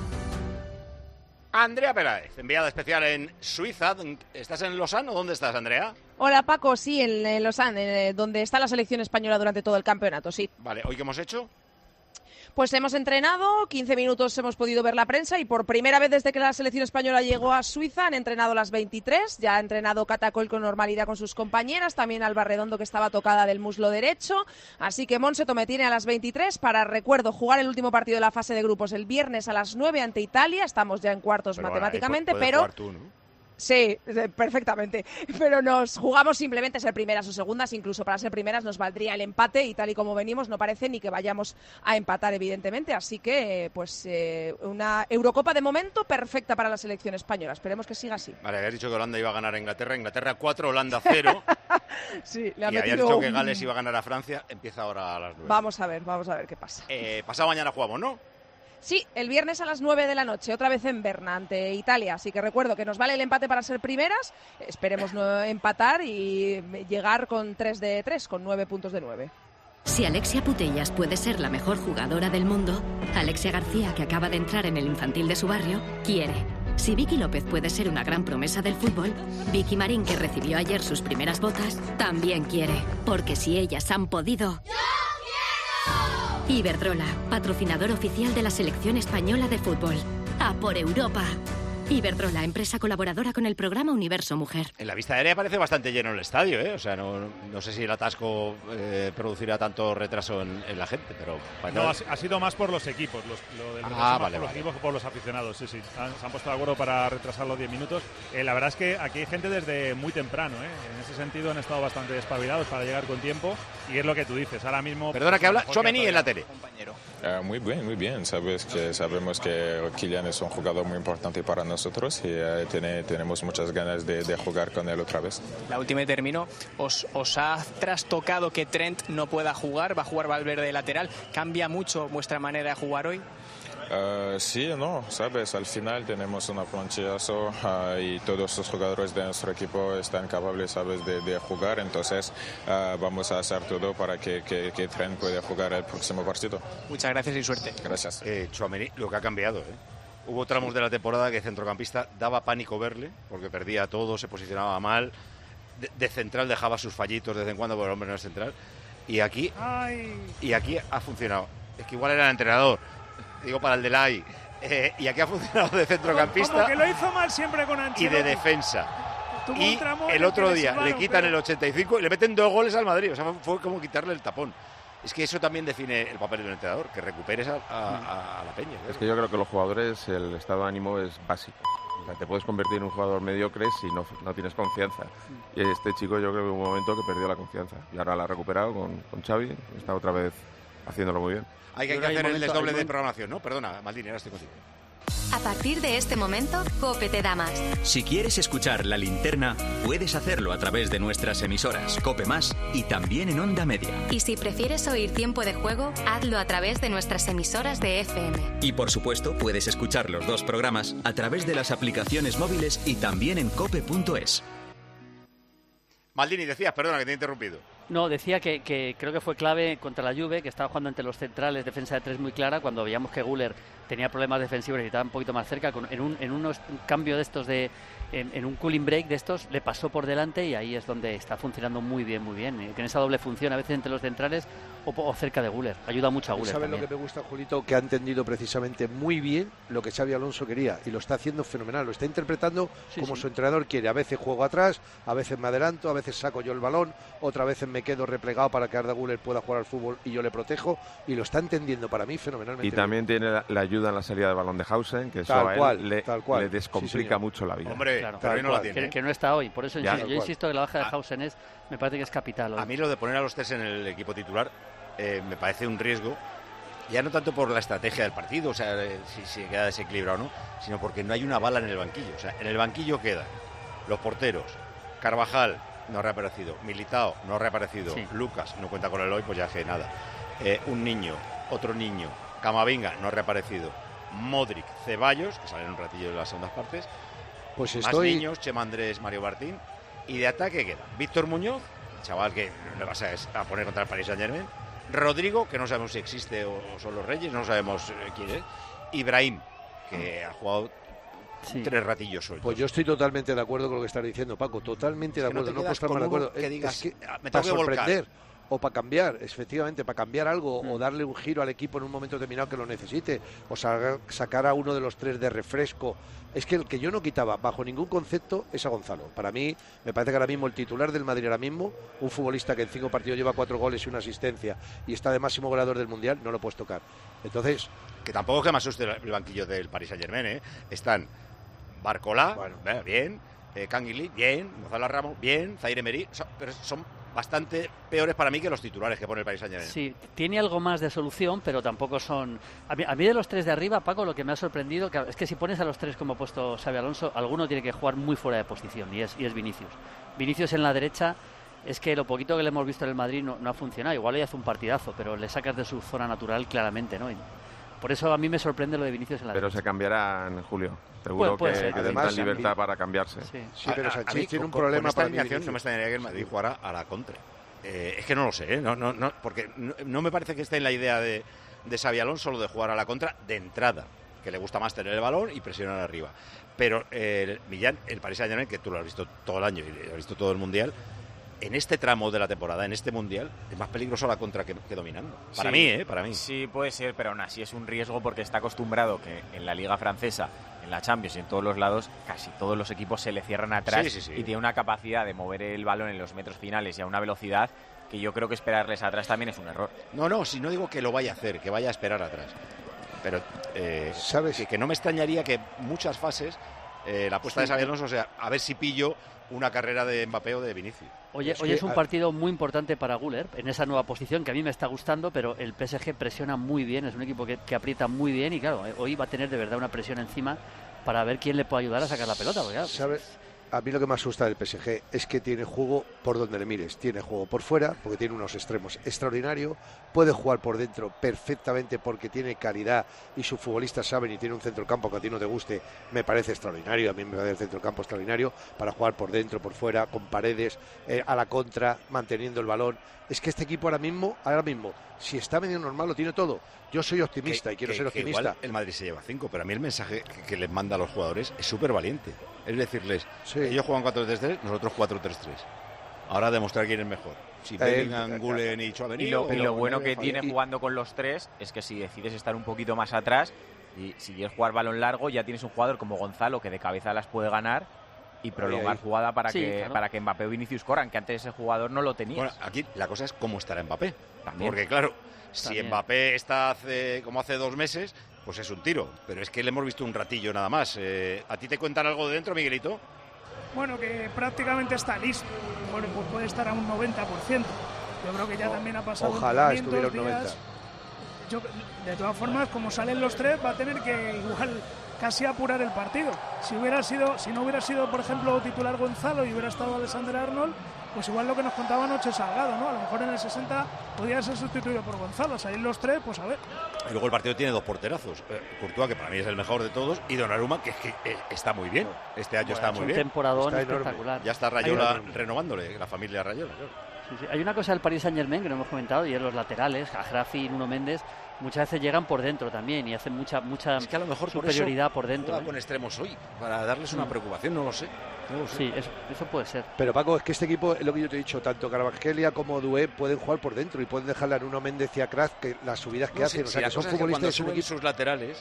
Andrea Peláez, enviada especial en Suiza. ¿Estás en Lausanne o dónde estás, Andrea? Hola, Paco, sí, en Lausanne, donde está la selección española durante todo el campeonato, sí. Vale, ¿hoy qué hemos hecho? Pues hemos entrenado, 15 minutos hemos podido ver la prensa y por primera vez desde que la selección española llegó a Suiza han entrenado las 23, ya ha entrenado Catacol con normalidad con sus compañeras, también Alba Redondo que estaba tocada del muslo derecho, así que Monse Tomé tiene a las 23 para, recuerdo, jugar el último partido de la fase de grupos el viernes a las 9 ante Italia, estamos ya en cuartos matemáticamente, pero... Jugar tú, ¿no? Sí, perfectamente, pero nos jugamos simplemente ser primeras o segundas, incluso para ser primeras nos valdría el empate y tal y como venimos no parece ni que vayamos a empatar evidentemente, así que pues una Eurocopa de momento perfecta para la selección española, esperemos que siga así. Vale, habías dicho que Holanda iba a ganar a Inglaterra 4, Holanda 0. Sí, le ha y metido habías dicho que Gales iba a ganar a Francia, empieza ahora a las 9. Vamos a ver qué pasa. Pasado mañana jugamos, ¿no? Sí, el viernes a las 9 de la noche, otra vez en Berna, ante Italia. Así que recuerdo que nos vale el empate para ser primeras. Esperemos no empatar y llegar con 3 de 3, con 9 puntos de 9. Si Alexia Putellas puede ser la mejor jugadora del mundo, Alexia García, que acaba de entrar en el infantil de su barrio, quiere. Si Vicky López puede ser una gran promesa del fútbol, Vicky Marín, que recibió ayer sus primeras botas, también quiere. Porque si ellas han podido... Iberdrola, patrocinador oficial de la Selección Española de Fútbol. ¡A por Europa! Iberdrola, empresa colaboradora con el programa Universo Mujer. En la vista aérea parece bastante lleno el estadio, ¿eh? O sea, no sé si el atasco producirá tanto retraso en la gente, pero... No, ha sido más por los equipos, lo del retraso por los equipos que por los aficionados, sí. Se han puesto de acuerdo para retrasar los 10 minutos. La verdad es que aquí hay gente desde muy temprano, ¿eh? En ese sentido han estado bastante espabilados para llegar con tiempo y es lo que tú dices, ahora mismo... Perdona, que habla Tchouaméni en la tele. Muy bien. Sabemos que Kylian es un jugador muy importante para nosotros y tenemos muchas ganas de jugar con él otra vez. La última y termino. ¿Os ha trastocado que Trent no pueda jugar? Va a jugar Valverde de lateral. ¿Cambia mucho vuestra manera de jugar hoy? Sí, no, sabes, al final tenemos una planchazo y todos los jugadores de nuestro equipo están capaces, sabes, de jugar, entonces vamos a hacer todo para que Trent pueda jugar el próximo partido. Muchas gracias y suerte. Gracias. Tchouaméni, lo que ha cambiado, Hubo tramos de la temporada que centrocampista daba pánico verle, porque perdía todo, se posicionaba mal, de central dejaba sus fallitos de vez en cuando, porque el hombre no es central, y aquí ha funcionado. Es que igual era el entrenador. Digo para el Delay. Y aquí ha funcionado de centrocampista. Como que lo hizo mal siempre con Ancelotti. Y de defensa. y el otro día le quitan el 85 y le meten 2 goles al Madrid. O sea, fue como quitarle el tapón. Es que eso también define el papel del entrenador, que recuperes a la peña. Es que yo creo que los jugadores, el estado de ánimo es básico. O sea, te puedes convertir en un jugador mediocre si no tienes confianza. Y este chico yo creo que hubo un momento que perdió la confianza. Y ahora la ha recuperado con Xavi, está otra vez haciéndolo muy bien. Hay que hacer el desdoble de programación, ¿no? Perdona, Maldini, ahora estoy contigo. A partir de este momento, COPE te da más. Si quieres escuchar La Linterna, puedes hacerlo a través de nuestras emisoras COPE Más y también en Onda Media. Y si prefieres oír Tiempo de Juego, hazlo a través de nuestras emisoras de FM. Y por supuesto, puedes escuchar los 2 programas a través de las aplicaciones móviles y también en cope.es. Maldini, decías, perdona que te he interrumpido. No, decía que creo que fue clave contra la Juve, que estaba jugando entre los centrales, defensa de 3 muy clara, cuando veíamos que Güler tenía problemas defensivos y estaba un poquito más cerca, en un cambio de estos, en un cooling break de estos, le pasó por delante y ahí es donde está funcionando muy bien, que en esa doble función, a veces entre los centrales o cerca de Güler, ayuda mucho a Güler. ¿Sabes lo que me gusta, Julito? Que ha entendido precisamente muy bien lo que Xabi Alonso quería y lo está haciendo fenomenal, lo está interpretando como su entrenador quiere. A veces juego atrás, a veces me adelanto, a veces saco yo el balón, otra vez me quedo replegado para que Arda Güler pueda jugar al fútbol y yo le protejo, y lo está entendiendo para mí fenomenalmente. Y también tiene la ayuda en la salida de balón de Hausen, que eso a él le descomplica mucho la vida. Hombre, claro, pero no la tiene. Que no está hoy, por eso yo insisto que la baja de Hausen me parece que es capital hoy. A mí lo de poner a los 3 en el equipo titular me parece un riesgo, ya no tanto por la estrategia del partido, o sea, si queda desequilibrado o no, sino porque no hay una bala en el banquillo. O sea, en el banquillo quedan los porteros, Carvajal no ha reaparecido, Militao no ha reaparecido, Lucas no cuenta con el hoy, pues ya que nada, un niño, otro niño, Camavinga no ha reaparecido, Modric, Ceballos, que salen un ratillo de las segundas partes, pues más niños, Chema Andrés, Mario Martín, y de ataque queda Víctor Muñoz, chaval que le vas a poner contra el Paris Saint-Germain, Rodrigo, que no sabemos si existe o son los Reyes, no sabemos quién es, Ibrahim, que ha jugado 3 ratillos sueltos. Pues yo estoy totalmente de acuerdo con lo que estás diciendo, Paco, totalmente de acuerdo, no puedo estar más de acuerdo. Que digas, es que me para tengo que sorprender o para cambiar, efectivamente, para cambiar algo o darle un giro al equipo en un momento determinado que lo necesite, o sacar a uno de los 3 de refresco. Es que el que yo no quitaba bajo ningún concepto es a Gonzalo. Para mí, me parece que ahora mismo el titular del Madrid ahora mismo, un futbolista que en 5 partidos lleva 4 goles y una asistencia y está de máximo goleador del Mundial, no lo puedes tocar. Entonces, que tampoco es que me asuste el banquillo del Paris Saint-Germain, Están Barcola, bien, Canguilí, bien, Gonzalo Ramos, bien, Zaire Emery, pero son bastante peores para mí que los titulares que pone el Paris Saint-Germain. Sí, tiene algo más de solución, pero tampoco son... A mí de los 3 de arriba, Paco, lo que me ha sorprendido es que si pones a los 3 como ha puesto Xabi Alonso, alguno tiene que jugar muy fuera de posición, y es Vinicius. Vinicius en la derecha, es que lo poquito que le hemos visto en el Madrid no ha funcionado. Igual hoy hace un partidazo, pero le sacas de su zona natural claramente, ¿no? Por eso a mí me sorprende lo de Vinicius en la derecha. Pero se cambiará en julio. Seguro que tendrán libertad para cambiarse. Sí, pero Sánchez tiene un problema para esta alineación. No me extrañaría que el Madrid jugara a la contra. Es que no lo sé, porque no me parece que esté en la idea de Xabi Alonso lo de jugar a la contra de entrada, que le gusta más tener el balón y presionar arriba. Pero Millán, el Paris Saint-Germain, que tú lo has visto todo el año y lo has visto todo el Mundial, en este tramo de la temporada, en este Mundial, es más peligroso la contra que dominando. Para mí, para mí. Sí, puede ser, pero aún así es un riesgo porque está acostumbrado que en la Liga Francesa, en la Champions y en todos los lados, casi todos los equipos se le cierran atrás y tiene una capacidad de mover el balón en los metros finales y a una velocidad que yo creo que esperarles atrás también es un error. No, si no digo que lo vaya a hacer, que vaya a esperar atrás. Pero, ¿sabes? Que no me extrañaría que muchas fases la apuesta de Xabi Alonso sea a ver si pillo una carrera de Mbappé o de Vinicius. Hoy es un partido muy importante para Güler en esa nueva posición que a mí me está gustando, pero el PSG presiona muy bien, es un equipo que aprieta muy bien y claro, hoy va a tener de verdad una presión encima para ver quién le puede ayudar a sacar la pelota. Porque, claro, ¿sabes? A mí lo que me asusta del PSG es que tiene juego por donde le mires. Tiene juego por fuera, porque tiene unos extremos extraordinarios. Puede jugar por dentro perfectamente porque tiene calidad y sus futbolistas saben, y tiene un centrocampo que a ti no te guste, me parece extraordinario. A mí me parece el centrocampo extraordinario para jugar por dentro, por fuera, con paredes, a la contra, manteniendo el balón. Es que este equipo ahora mismo, si está medio normal, lo tiene todo. Yo soy optimista y quiero ser optimista. Igual el Madrid se lleva 5, pero a mí el mensaje que les manda a los jugadores es súper valiente. Es decirles, ellos juegan 4-3-3, nosotros 4-3-3. Ahora demostrar quién es mejor. Si Bellingham, Güler y Tchouaméni. Y lo bueno que tiene jugando con los 3 es que si decides estar un poquito más atrás y si quieres jugar balón largo, ya tienes un jugador como Gonzalo que de cabeza las puede ganar y prolongar jugada para que Mbappé o Vinicius corran, que antes ese jugador no lo tenía. Bueno, aquí la cosa es cómo estará Mbappé. También. Porque claro, si Mbappé está como hace 2 meses, pues es un tiro. Pero es que le hemos visto un ratillo nada más. ¿A ti te cuentan algo de dentro, Miguelito? Bueno, que prácticamente está listo. Bueno, pues puede estar a un 90%. Yo creo que ya también ha pasado. Ojalá estuviera un 90%. De todas formas, como salen los 3, va a tener que igual casi apurar el partido. Si no hubiera sido, por ejemplo, titular Gonzalo y hubiera estado Alexander Arnold, pues igual lo que nos contaba anoche Salgado, ¿no? A lo mejor en el 60 podía ser sustituido por Gonzalo. Salir los 3, pues a ver. Y luego el partido tiene 2 porterazos. Courtois, que para mí es el mejor de todos, y Donnarumma, que está muy bien. Este año está muy bien. Un temporadón espectacular. Ya está Rayola renovándole, la familia Rayola. Sí. Hay una cosa del Paris Saint-Germain que no hemos comentado, y es los laterales, Ajrafi y Nuno Méndez, muchas veces llegan por dentro también y hacen mucha es que a lo mejor superioridad por dentro. Con extremos hoy, para darles una preocupación, no lo sé. Sí, eso puede ser. Pero Paco, es que este equipo, es lo que yo te he dicho, tanto Carvajal como Doué pueden jugar por dentro y pueden dejarle a Nuno Méndez y a Kras que las subidas que hacen, o sea, que son futbolistas que cuando suben sus laterales,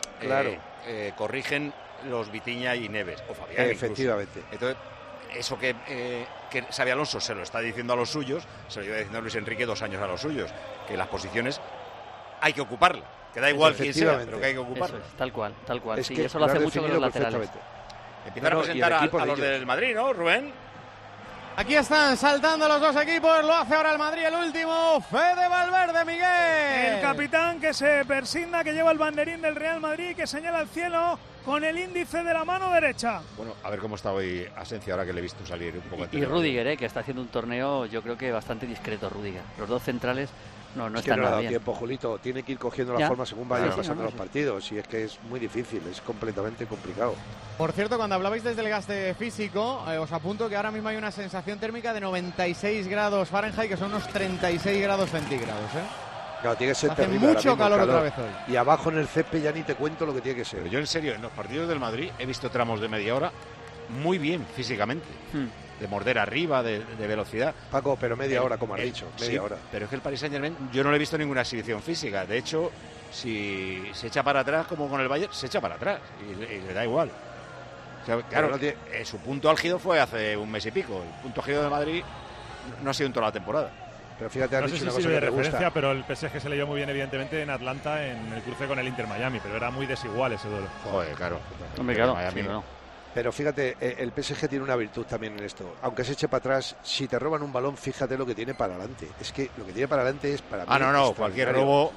corrigen los Vitinha y Neves, o Fabián efectivamente. Incluso. Entonces, eso que Xabi Alonso se lo está diciendo a los suyos, se lo iba diciendo Luis Enrique 2 años a los suyos, que las posiciones hay que ocuparla, que da igual quién sea, pero que hay que ocuparla. Eso es, tal cual. Es que eso lo hace mucho con los laterales. Empiezan a presentar a los del Madrid, ¿no, Rubén? Aquí están saltando los 2 equipos, lo hace ahora el Madrid, el último, Fede Valverde, Miguel. El capitán que se persigna, que lleva el banderín del Real Madrid, que señala al cielo con el índice de la mano derecha. Bueno, a ver cómo está hoy Asensio, ahora que le he visto salir un poco. Y Rüdiger, que está haciendo un torneo, yo creo que bastante discreto, Rüdiger. Los 2 centrales no están nada bien. Tiempo, Julito, tiene que ir cogiendo la forma según vayan pasando los partidos, y es que es muy difícil, es completamente complicado. Por cierto, cuando hablabais del desgaste físico, os apunto que ahora mismo hay una sensación térmica de 96 grados Fahrenheit, que son unos 36 grados centígrados, Claro, tiene que ser hace terrible. Mucho calor otra vez hoy. Y abajo en el césped ya ni te cuento lo que tiene que ser. Pero yo en serio, en los partidos del Madrid he visto tramos de media hora muy bien físicamente. De morder arriba, de velocidad. Paco, pero media hora, como has dicho, media hora. Pero es que el Paris Saint-Germain, yo no le he visto ninguna exhibición física. De hecho, si se echa para atrás, como con el Bayern, se echa para atrás y le da igual. O sea, claro, su punto álgido fue hace un mes y pico. El punto álgido de Madrid no ha sido en toda la temporada. Pero fíjate, no sé si sirve de referencia, pero el PSG se leyó muy bien, evidentemente, en Atlanta, en el cruce con el Inter Miami, pero era muy desigual ese duelo. Joder, claro. Hombre, claro. Miami, no. Pero fíjate, el PSG tiene una virtud también en esto. Aunque se eche para atrás, si te roban un balón, fíjate lo que tiene para adelante. Es que lo que tiene para adelante es para mí. Cualquier robo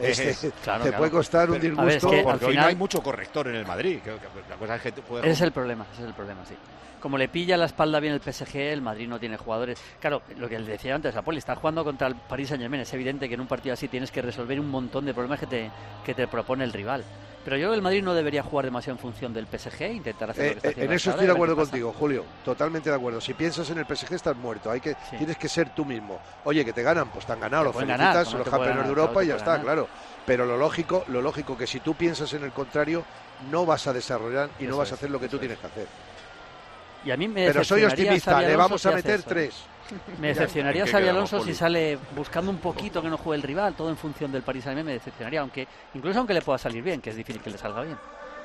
te puede costar un disgusto. Es que porque hoy no hay mucho corrector en el Madrid. La cosa es que ese es el problema, sí. Como le pilla la espalda bien el PSG, el Madrid no tiene jugadores. Claro, lo que le decía antes a Poli, está jugando contra el Paris Saint-Germain. Es evidente que en un partido así tienes que resolver un montón de problemas que te propone el rival. Pero yo creo que el Madrid no debería jugar demasiado en función del PSG, intentar hacer lo que está haciendo. En eso estoy de acuerdo contigo, Julio, totalmente de acuerdo. Si piensas en el PSG estás muerto, tienes que ser tú mismo. Oye, que te ganan, pues te han ganado, los felicitas, son los campeones de Europa y ya está, claro. Pero lo lógico que si tú piensas en el contrario, no vas a desarrollar y no vas a hacer lo que tú tienes que hacer. Y a mí me Pero soy optimista, le vamos a meter 3. Me decepcionaría Xabi Alonso si sale buscando un poquito que no juegue el rival, todo en función del Paris Saint-Germain, me decepcionaría, incluso aunque le pueda salir bien, que es difícil que le salga bien.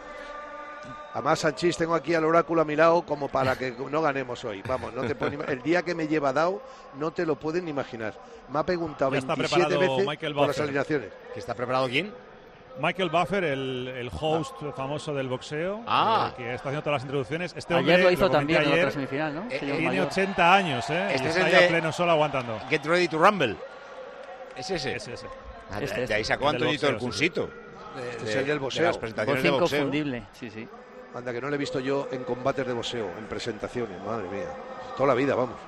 Además, Sanchís, tengo aquí al oráculo a mi lado como para que no ganemos hoy. Vamos, no te el día que me lleva Dao no te lo pueden imaginar. Me ha preguntado 27 veces por las alineaciones. ¿Que está preparado quién? Michael Buffer, el host famoso del boxeo, que está haciendo todas las introducciones. Ayer lo hizo también en otra semifinal, ¿no? Tiene 80 años, y está ahí a pleno sol aguantando. Get Ready to Rumble. ¿Es ese? Es ese. De ahí sacó Antoñito el Cursito. Es el del boxeo. Las presentaciones de boxeo. Inconfundible, sí. Anda, que no lo he visto yo en combates de boxeo, en presentaciones, madre mía. Toda la vida, vamos.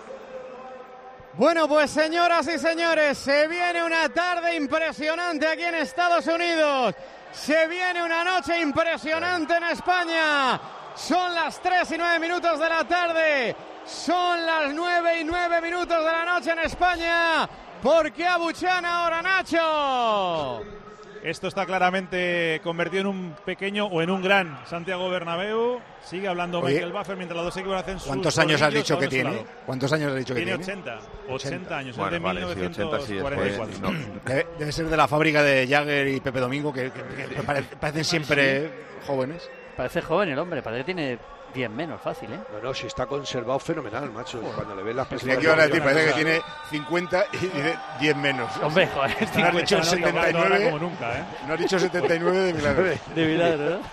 Bueno, pues señoras y señores, se viene una tarde impresionante aquí en Estados Unidos. Se viene una noche impresionante en España. Son las 3:09 de la tarde. Son las 9:09 de la noche en España. ¿Por qué abuchean ahora, Nacho? Esto está claramente convertido en un pequeño o en un gran Santiago Bernabéu. Sigue hablando Michael Buffer mientras los dos equipos hacen sus... ¿Cuántos años has dicho que tiene? ¿Cuántos años has dicho que tiene? Tiene 80 años, bueno, es de 1944. Debe ser de la fábrica de Jagger y Pepe Domingo, que parecen siempre jóvenes. Parece joven el hombre, parece que tiene 10 menos, fácil, ¿eh? No, si está conservado fenomenal, macho. Cuando le ves las personas... ¿Qué van a decir? Parece que tiene 50 y dice 10 menos. Hombre, joder. No has dicho 79 como nunca, ¿eh? No has dicho 79 de milagro. De milagro, ¿no?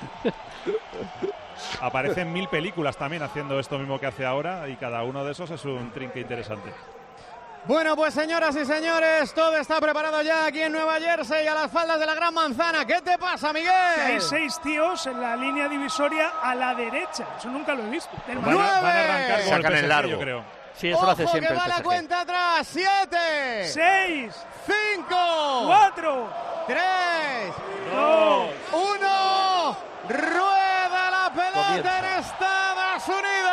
Aparecen 1000 películas también haciendo esto mismo que hace ahora y cada uno de esos es un trinque interesante. Bueno, pues señoras y señores, todo está preparado ya aquí en Nueva Jersey, a las faldas de la Gran Manzana. ¿Qué te pasa, Miguel? Que hay 6 tíos en la línea divisoria a la derecha. Eso nunca lo he visto. Van a arrancar con sacan el largo, yo creo. Sí, eso lo hace siempre que el va PSG. la cuenta atrás. 7, 6, 5, 4, 3, 2, 1. Rueda la pelota en Estados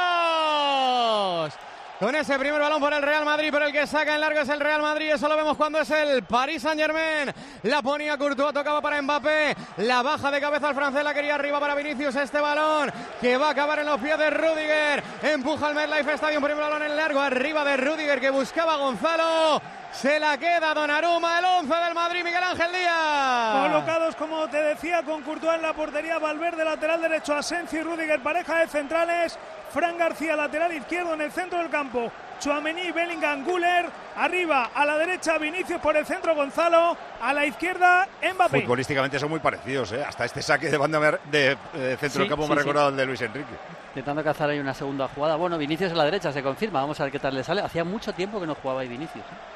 Unidos. Con ese primer balón por el Real Madrid, pero el que saca en largo es el Real Madrid. Eso lo vemos cuando es el Paris Saint-Germain. La ponía Courtois, tocaba para Mbappé. La baja de cabeza al francés, la quería arriba para Vinicius. Este balón que va a acabar en los pies de Rüdiger. Empuja el MetLife Stadium, primer balón en largo, arriba de Rüdiger que buscaba a Gonzalo. Se la queda Donnarumma, el 11 del Madrid, Miguel Ángel Díaz. Colocados, como te decía, con Courtois en la portería, Valverde lateral derecho, Asensio y Rüdiger, pareja de centrales, Fran García lateral izquierdo en el centro del campo, Tchouaméni, Bellingham, Güler, arriba a la derecha Vinicius, por el centro Gonzalo, a la izquierda Mbappé. Futbolísticamente son muy parecidos, ¿eh? Hasta este saque de banda de centro del campo me ha recordado el de Luis Enrique. Intentando cazar ahí una segunda jugada. Bueno, Vinicius a la derecha, se confirma. Vamos a ver qué tal le sale. Hacía mucho tiempo que no jugaba ahí Vinicius, ¿eh?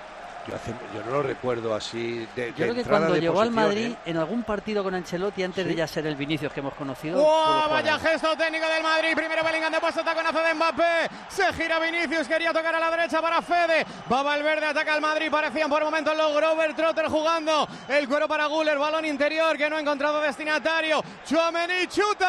Yo no lo recuerdo así. Yo creo que cuando llegó al Madrid, en algún partido con Ancelotti, antes de ya ser el Vinicius que hemos conocido. ¡Wow! Vaya gesto técnico del Madrid. Primero Bellingham, después taconazo de Mbappé. Se gira Vinicius, quería tocar a la derecha para Fede. Va Valverde, ataca al Madrid. Parecían por momentos los Grover Trotter jugando. El cuero para Güler, balón interior que no ha encontrado destinatario. Tchouaméni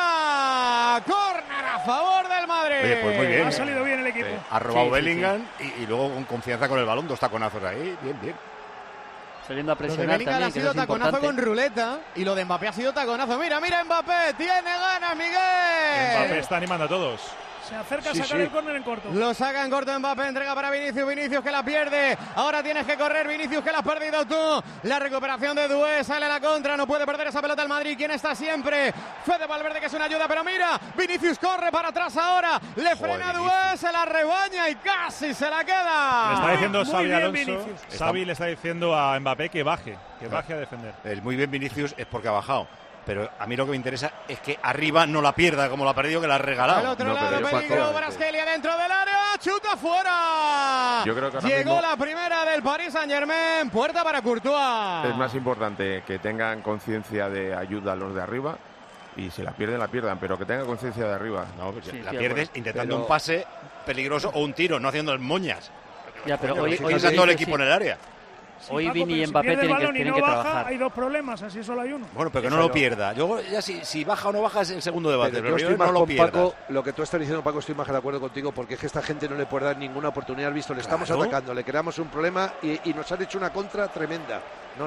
chuta. Córner a favor del Madrid. Oye, pues muy bien. Ha salido bien el equipo. Ha robado Bellingham y luego con confianza con el balón, 2 taconazos ahí. Bien. Saliendo a presionar. Lo de Bellingham también, ha sido taconazo con ruleta y lo de Mbappé ha sido taconazo. Mira Mbappé, tiene ganas Miguel. Mbappé está animando a todos. Se acerca a sacar el córner en corto. Lo saca en corto Mbappé, entrega para Vinicius que la pierde. Ahora tienes que correr, Vinicius, que la has perdido tú. La recuperación de Doué, sale a la contra, no puede perder esa pelota el Madrid. ¿Quién está siempre? Fede Valverde, que es una ayuda, pero mira, Vinicius corre para atrás ahora. Le frena Doué, se la rebaña y casi se la queda. Le está diciendo Xavi bien, Alonso. Vinicius. Xavi le está diciendo a Mbappé que baje a defender. El muy bien Vinicius es porque ha bajado. Pero a mí lo que me interesa es que arriba no la pierda como la ha perdido, que la ha regalado. Al otro lado, peligro, Kvaratskhelia dentro del área, chuta fuera. Yo creo que ahora llegó mismo la primera del Paris Saint-Germain, puerta para Courtois. es más importante que tengan conciencia de ayuda a los de arriba. Y si la pierdan, pero que tengan conciencia de arriba. No, pues la pierdes intentando un pase peligroso o un tiro, no haciendo el moñas. Ya, pero hoy todo el equipo en el área. Hoy Paco, Vini y si Mbappé pierde el tienen balón y no que baja, trabajar. Hay 2 problemas, así solo hay uno. Bueno, pero que no lo pierda. Yo ya si baja o no baja es el segundo debate. Pero Pero yo estoy no más lo con pierdas. Paco, lo que tú estás diciendo, Paco, estoy más de acuerdo contigo, porque es que esta gente no le puede dar ninguna oportunidad. Has visto, le estamos atacando, le creamos un problema y nos han hecho una contra tremenda.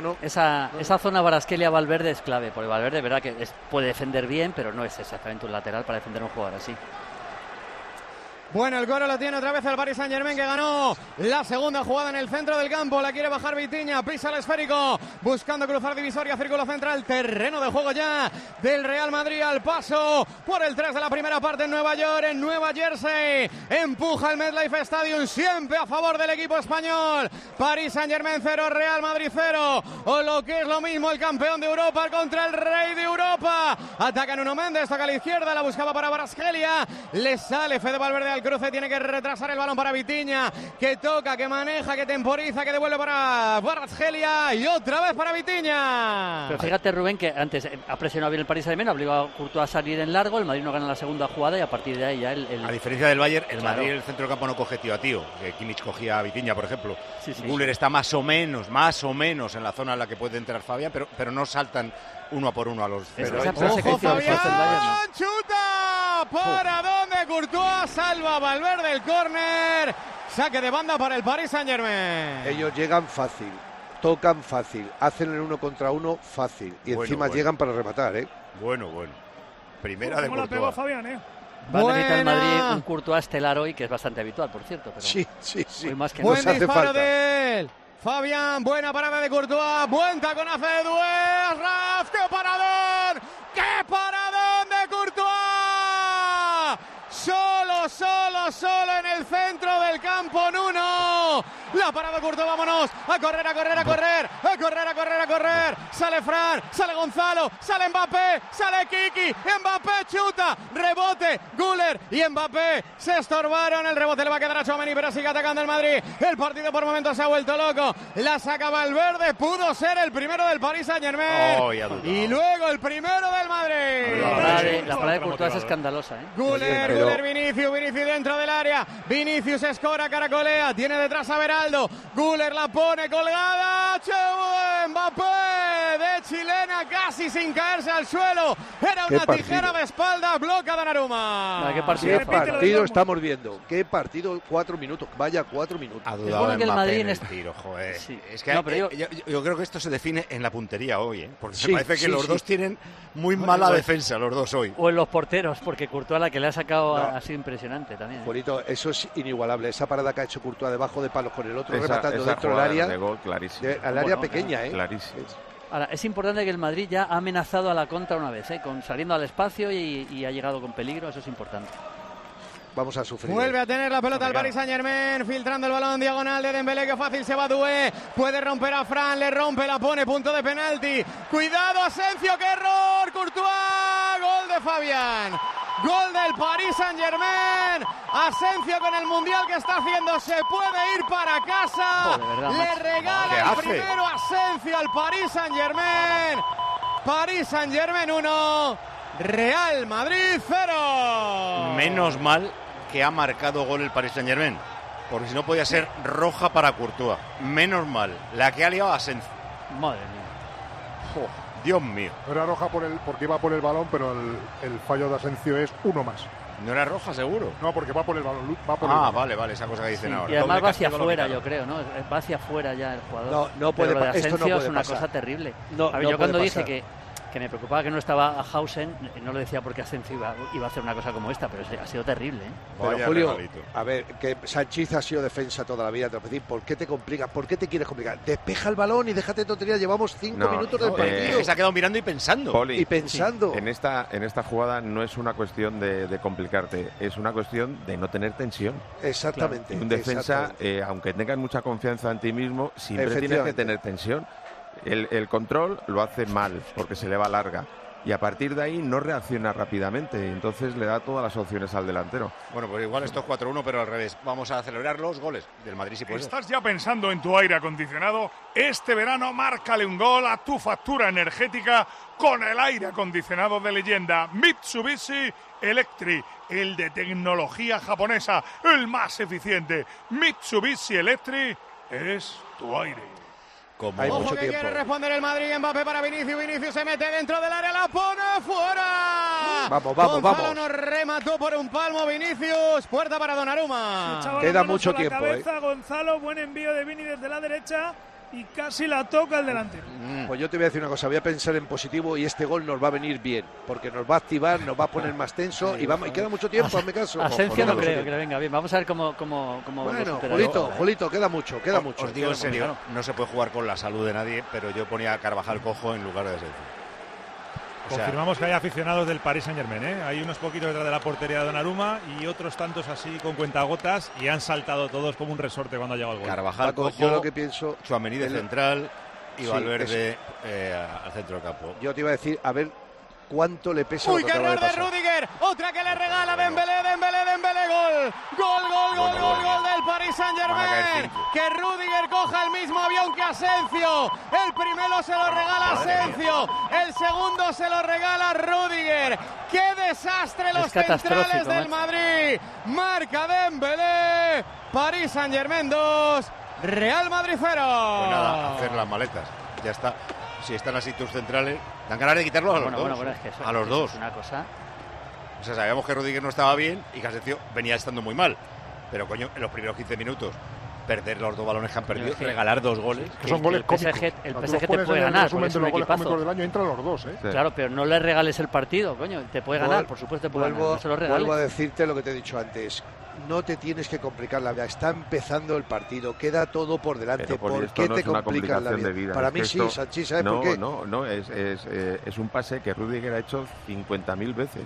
Esa zona Kvaratskhelia-Valverde es clave, porque Valverde, verdad que puede defender bien, pero no es exactamente un lateral para defender a un jugador así. Bueno, el coro lo tiene otra vez el Paris Saint-Germain, que ganó la segunda jugada en el centro del campo. La quiere bajar Vitinha, pisa el esférico, buscando cruzar divisoria, círculo central, terreno de juego ya del Real Madrid al paso por el 3 de la primera parte en Nueva York, en Nueva Jersey. Empuja el MetLife Stadium, siempre a favor del equipo español. Paris Saint-Germain 0, Real Madrid 0. O lo que es lo mismo, el campeón de Europa contra el rey de Europa. Ataca Nuno Méndez, toca a la izquierda, la buscaba para Kvaratskhelia. Le sale Fede Valverde al cruce, tiene que retrasar el balón para Vitinha, que toca, que maneja, que temporiza, que devuelve para Kvaratskhelia y otra vez para Vitinha. Pero fíjate, Rubén, que antes ha presionado bien el Paris Saint-Germain, ha obligado a Courtois a salir en largo, el Madrid no gana la segunda jugada y a partir de ahí ya A diferencia del Bayern, el Madrid el centro del campo no coge tío a tío, que Kimmich cogía a Vitinha, por ejemplo. Güler está más o menos en la zona en la que puede entrar Fabián, pero no saltan uno a por uno a los... ¡Ojo, Fabián! ¡Chuta! ¿Para dónde Courtois? Salva Valverde el córner. Saque de banda para el Paris Saint-Germain. Ellos llegan fácil, tocan fácil, hacen el 1 contra 1 fácil y encima llegan para rematar, ¿eh? Bueno. Primera de Courtois. La pegó Fabián, ¿eh? Va a necesitar el Madrid un Courtois estelar hoy, que es bastante habitual, por cierto. Pero sí. Más que buen disparo de él. Fabián, buena parada de Courtois, buen taconazo de Doué. ¡Raf, qué paradón! ¡Qué paradón de Courtois! solo en el centro del campo, Nuno. La parada Courtois, vámonos. A correr. Sale Fran, sale Gonzalo, sale Mbappé, sale Kiki. Mbappé chuta, rebote, Güler y Mbappé se estorbaron. El rebote le va a quedar a Tchouaméni, pero sigue atacando el Madrid. El partido por momentos se ha vuelto loco. La saca Valverde, pudo ser el primero del Paris Saint-Germain. Y luego el primero del Madrid. La parada de Courtois es escandalosa, Güler, Vinicius dentro del área. Vinicius escora, caracolea, tiene detrás a Beraldo. Güler la pone colgada. Mbappé de chilena, casi sin caerse al suelo. Era una tijera de espalda, bloca Donnarumma. ¿Qué partido estamos viendo? ¿Qué partido? 4 minutos. Vaya 4 minutos. Ha dudado en Mbappé en el tiro, joder. Sí. Es que yo creo que esto se define en la puntería hoy, porque me parece que los dos tienen muy mala defensa, los dos hoy. O en los porteros, porque Courtois la que le ha sacado ha sido impresionante también. Juanito, eso es inigualable. Esa parada que ha hecho Courtois debajo de palos con el otro rematando dentro del área. De gol, clarísimo. Al área pequeña, Clarísimo. Ahora, es importante que el Madrid ya ha amenazado a la contra una vez, saliendo al espacio y ha llegado con peligro, eso es importante. Vamos a sufrir. Vuelve a tener la pelota el Paris Saint-Germain, filtrando el balón diagonal de Dembélé, que fácil se va Doué, puede romper a Fran, le rompe, la pone, punto de penalti. Cuidado Asensio, qué error, Courtois, gol de Fabián. Gol del Paris Saint-Germain. Asensio con el mundial que está haciendo se puede ir para casa. Le regala el primero Asensio al Paris Saint-Germain. Paris Saint-Germain 1, Real Madrid 0. Menos mal que ha marcado gol el Paris Saint-Germain, porque si no podía ser roja para Courtois. Menos mal, la que ha liado Asensio. Madre mía. Dios mío. No era roja porque iba por el balón, pero el fallo de Asensio es uno más. ¿No era roja, seguro? No, porque va por el balón. Vale, esa cosa que dicen ahora. Y además va hacia afuera, yo creo, ¿no? Va hacia afuera ya el jugador. No puede pasar. Esto no puede es una pasar. cosa terrible. Yo cuando dije que me preocupaba que no estaba Hausen, no lo decía porque Asensio iba a hacer una cosa como esta, pero ha sido terrible. Pero Julio, a ver, que Sanchís ha sido defensa toda la vida. ¿Por qué te complicas? ¿Por qué te quieres complicar? Despeja el balón y déjate de tonterías. Llevamos 5 minutos del partido. Se ha quedado mirando y pensando. Poli, y pensando. En esta jugada no es una cuestión de complicarte, es una cuestión de no tener tensión. Exactamente. Un defensa, aunque tengas mucha confianza en ti mismo, siempre tienes que tener tensión. El control lo hace mal porque se le va larga y a partir de ahí no reacciona rápidamente, entonces le da todas las opciones al delantero. Bueno, pues igual esto es 4-1, pero al revés. Vamos a celebrar los goles del Madrid si puedes. ¿Estás ya pensando en tu aire acondicionado? Este verano márcale un gol a tu factura energética con el aire acondicionado de leyenda Mitsubishi Electric, el de tecnología japonesa, el más eficiente. Mitsubishi Electric es tu aire. Hay mucho que tiempo. Quiere responder el Madrid. Mbappé para Vinicius se mete dentro del área, la pone fuera. Vamos. Nos remató por un palmo Vinicius, puerta para Donnarumma. Queda mucho tiempo. Gonzalo, buen envío de Vini desde la derecha y casi la toca el delantero. Pues yo te voy a decir una cosa, voy a pensar en positivo y este gol nos va a venir bien, porque nos va a activar, nos va a poner más tenso y queda mucho tiempo, hazme caso. Asensio no creo que le venga bien, vamos a ver cómo bueno, Julito, queda mucho. Os digo en serio, no se puede jugar con la salud de nadie, pero yo ponía a Carvajal cojo en lugar de Asensio. Confirmamos que hay aficionados del Paris Saint-Germain, Hay unos poquitos detrás de la portería de Donnarumma y otros tantos así con cuentagotas y han saltado todos como un resorte cuando ha llegado el gol. Carvajal cojo, yo lo que pienso, Tchouaméni de central y Valverde al centro del campo. Yo te iba a decir, a ver cuánto le pesa. Uy, qué error de Rudiger, otra que le regala Dembélé, gol del Paris Saint-Germain. Que Rudiger coja el mismo avión que Asensio. El primero se lo regala Asensio, el segundo se lo regala Rudiger. ¡Qué desastre los centrales del Madrid! Marca Dembélé, Paris Saint-Germain 2, Real Madrid 0. Pues nada, hacer las maletas, ya está. Si están así tus centrales, dan ganas de quitarlos a los dos. Es que a los dos. Es una cosa. O sea, sabíamos que Rudiger no estaba bien y que Asensio venía estando muy mal. Pero, coño, en los primeros 15 minutos, perder los dos balones que han perdido, regalar 2 goles. Que son goles cómicos. El PSG te puede ganar, porque es un equipazo. Del año entran los dos, Sí. Claro, pero no le regales el partido, coño. Te puede ganar, por supuesto te puede ganar. No se lo regales. Vuelvo a decirte lo que te he dicho antes. No te tienes que complicar la vida. Está empezando el partido. Queda todo por delante. ¿Por qué te complicas la vida? Para mí sí, Sanchís, ¿sabes por qué? No. Es un pase que Rudiger ha hecho 50.000 veces.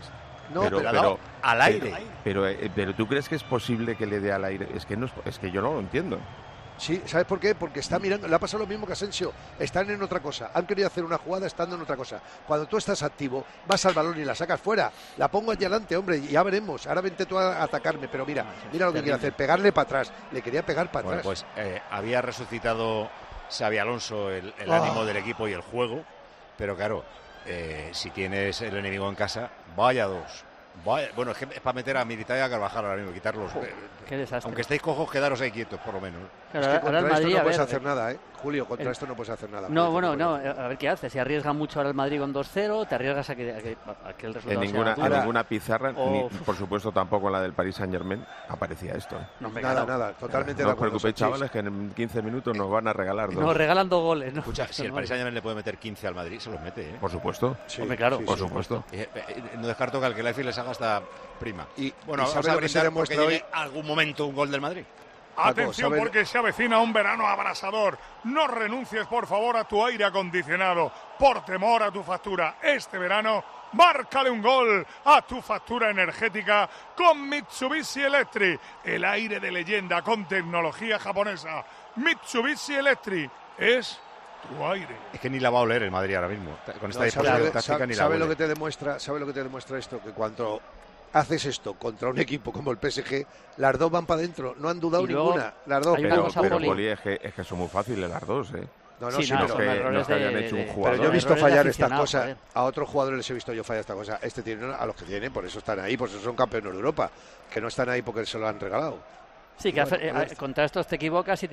No, pero al aire. Pero ¿tú crees que es posible que le dé al aire? Es que yo no lo entiendo. Sí, ¿sabes por qué? Porque está mirando, le ha pasado lo mismo que a Asensio, están en otra cosa, han querido hacer una jugada estando en otra cosa. Cuando tú estás activo, vas al balón y la sacas fuera, la pongo allí adelante, hombre, y ya veremos, ahora vente tú a atacarme, pero mira lo que quiere hacer, pegarle para atrás, le quería pegar para atrás. Pues había resucitado Xabi Alonso el ánimo del equipo y el juego, pero claro, si tienes el enemigo en casa, vaya dos. Bueno, es que es para meter a Militao y a Carvajal ahora mismo, quitarlos. Qué desastre. Aunque estéis cojos, quedaros ahí quietos, por lo menos. Claro, es que contra Madrid, esto no puedes hacer nada, Julio, contra esto no puedes hacer nada. No, a ver qué hace. Si arriesga mucho ahora el Madrid con 2-0, te arriesgas a que el resultado en ninguna pizarra, ni por supuesto tampoco en la del Paris Saint-Germain, aparecía esto. Nada, totalmente no de acuerdo. os preocupéis, chavales, que en 15 minutos nos van a regalar 2. Nos regalan 2 goles, ¿no? Escucha, si el Paris Saint-Germain le puede meter 15 al Madrid, se los mete, ¿eh? Por supuesto. Sí, hombre, claro. Por supuesto. No descarto que al que Life les haga hasta prima. Bueno, vamos a brindar porque llegue algún momento un gol del Madrid. Atención, porque se avecina un verano abrasador. No renuncies, por favor, a tu aire acondicionado por temor a tu factura. Este verano, márcale un gol a tu factura energética con Mitsubishi Electric, el aire de leyenda con tecnología japonesa. Mitsubishi Electric es tu aire. Es que ni la va a oler el Madrid ahora mismo. Con esta disposición táctica ni la ¿Sabe huele. lo que te demuestra esto? Que cuando haces esto contra un equipo como el PSG, las dos van para adentro, no han dudado ninguna, las dos. Pero Poli, es que son muy fáciles las dos, No, sí, no, es que hayan hecho un jugador. Pero yo he visto fallar estas cosas, a otros jugadores les he visto yo fallar esta cosa. Este tiene a los que tiene, por eso están ahí, por eso son campeones de Europa, que no están ahí porque se lo han regalado. Sí, que contra estos te equivocas y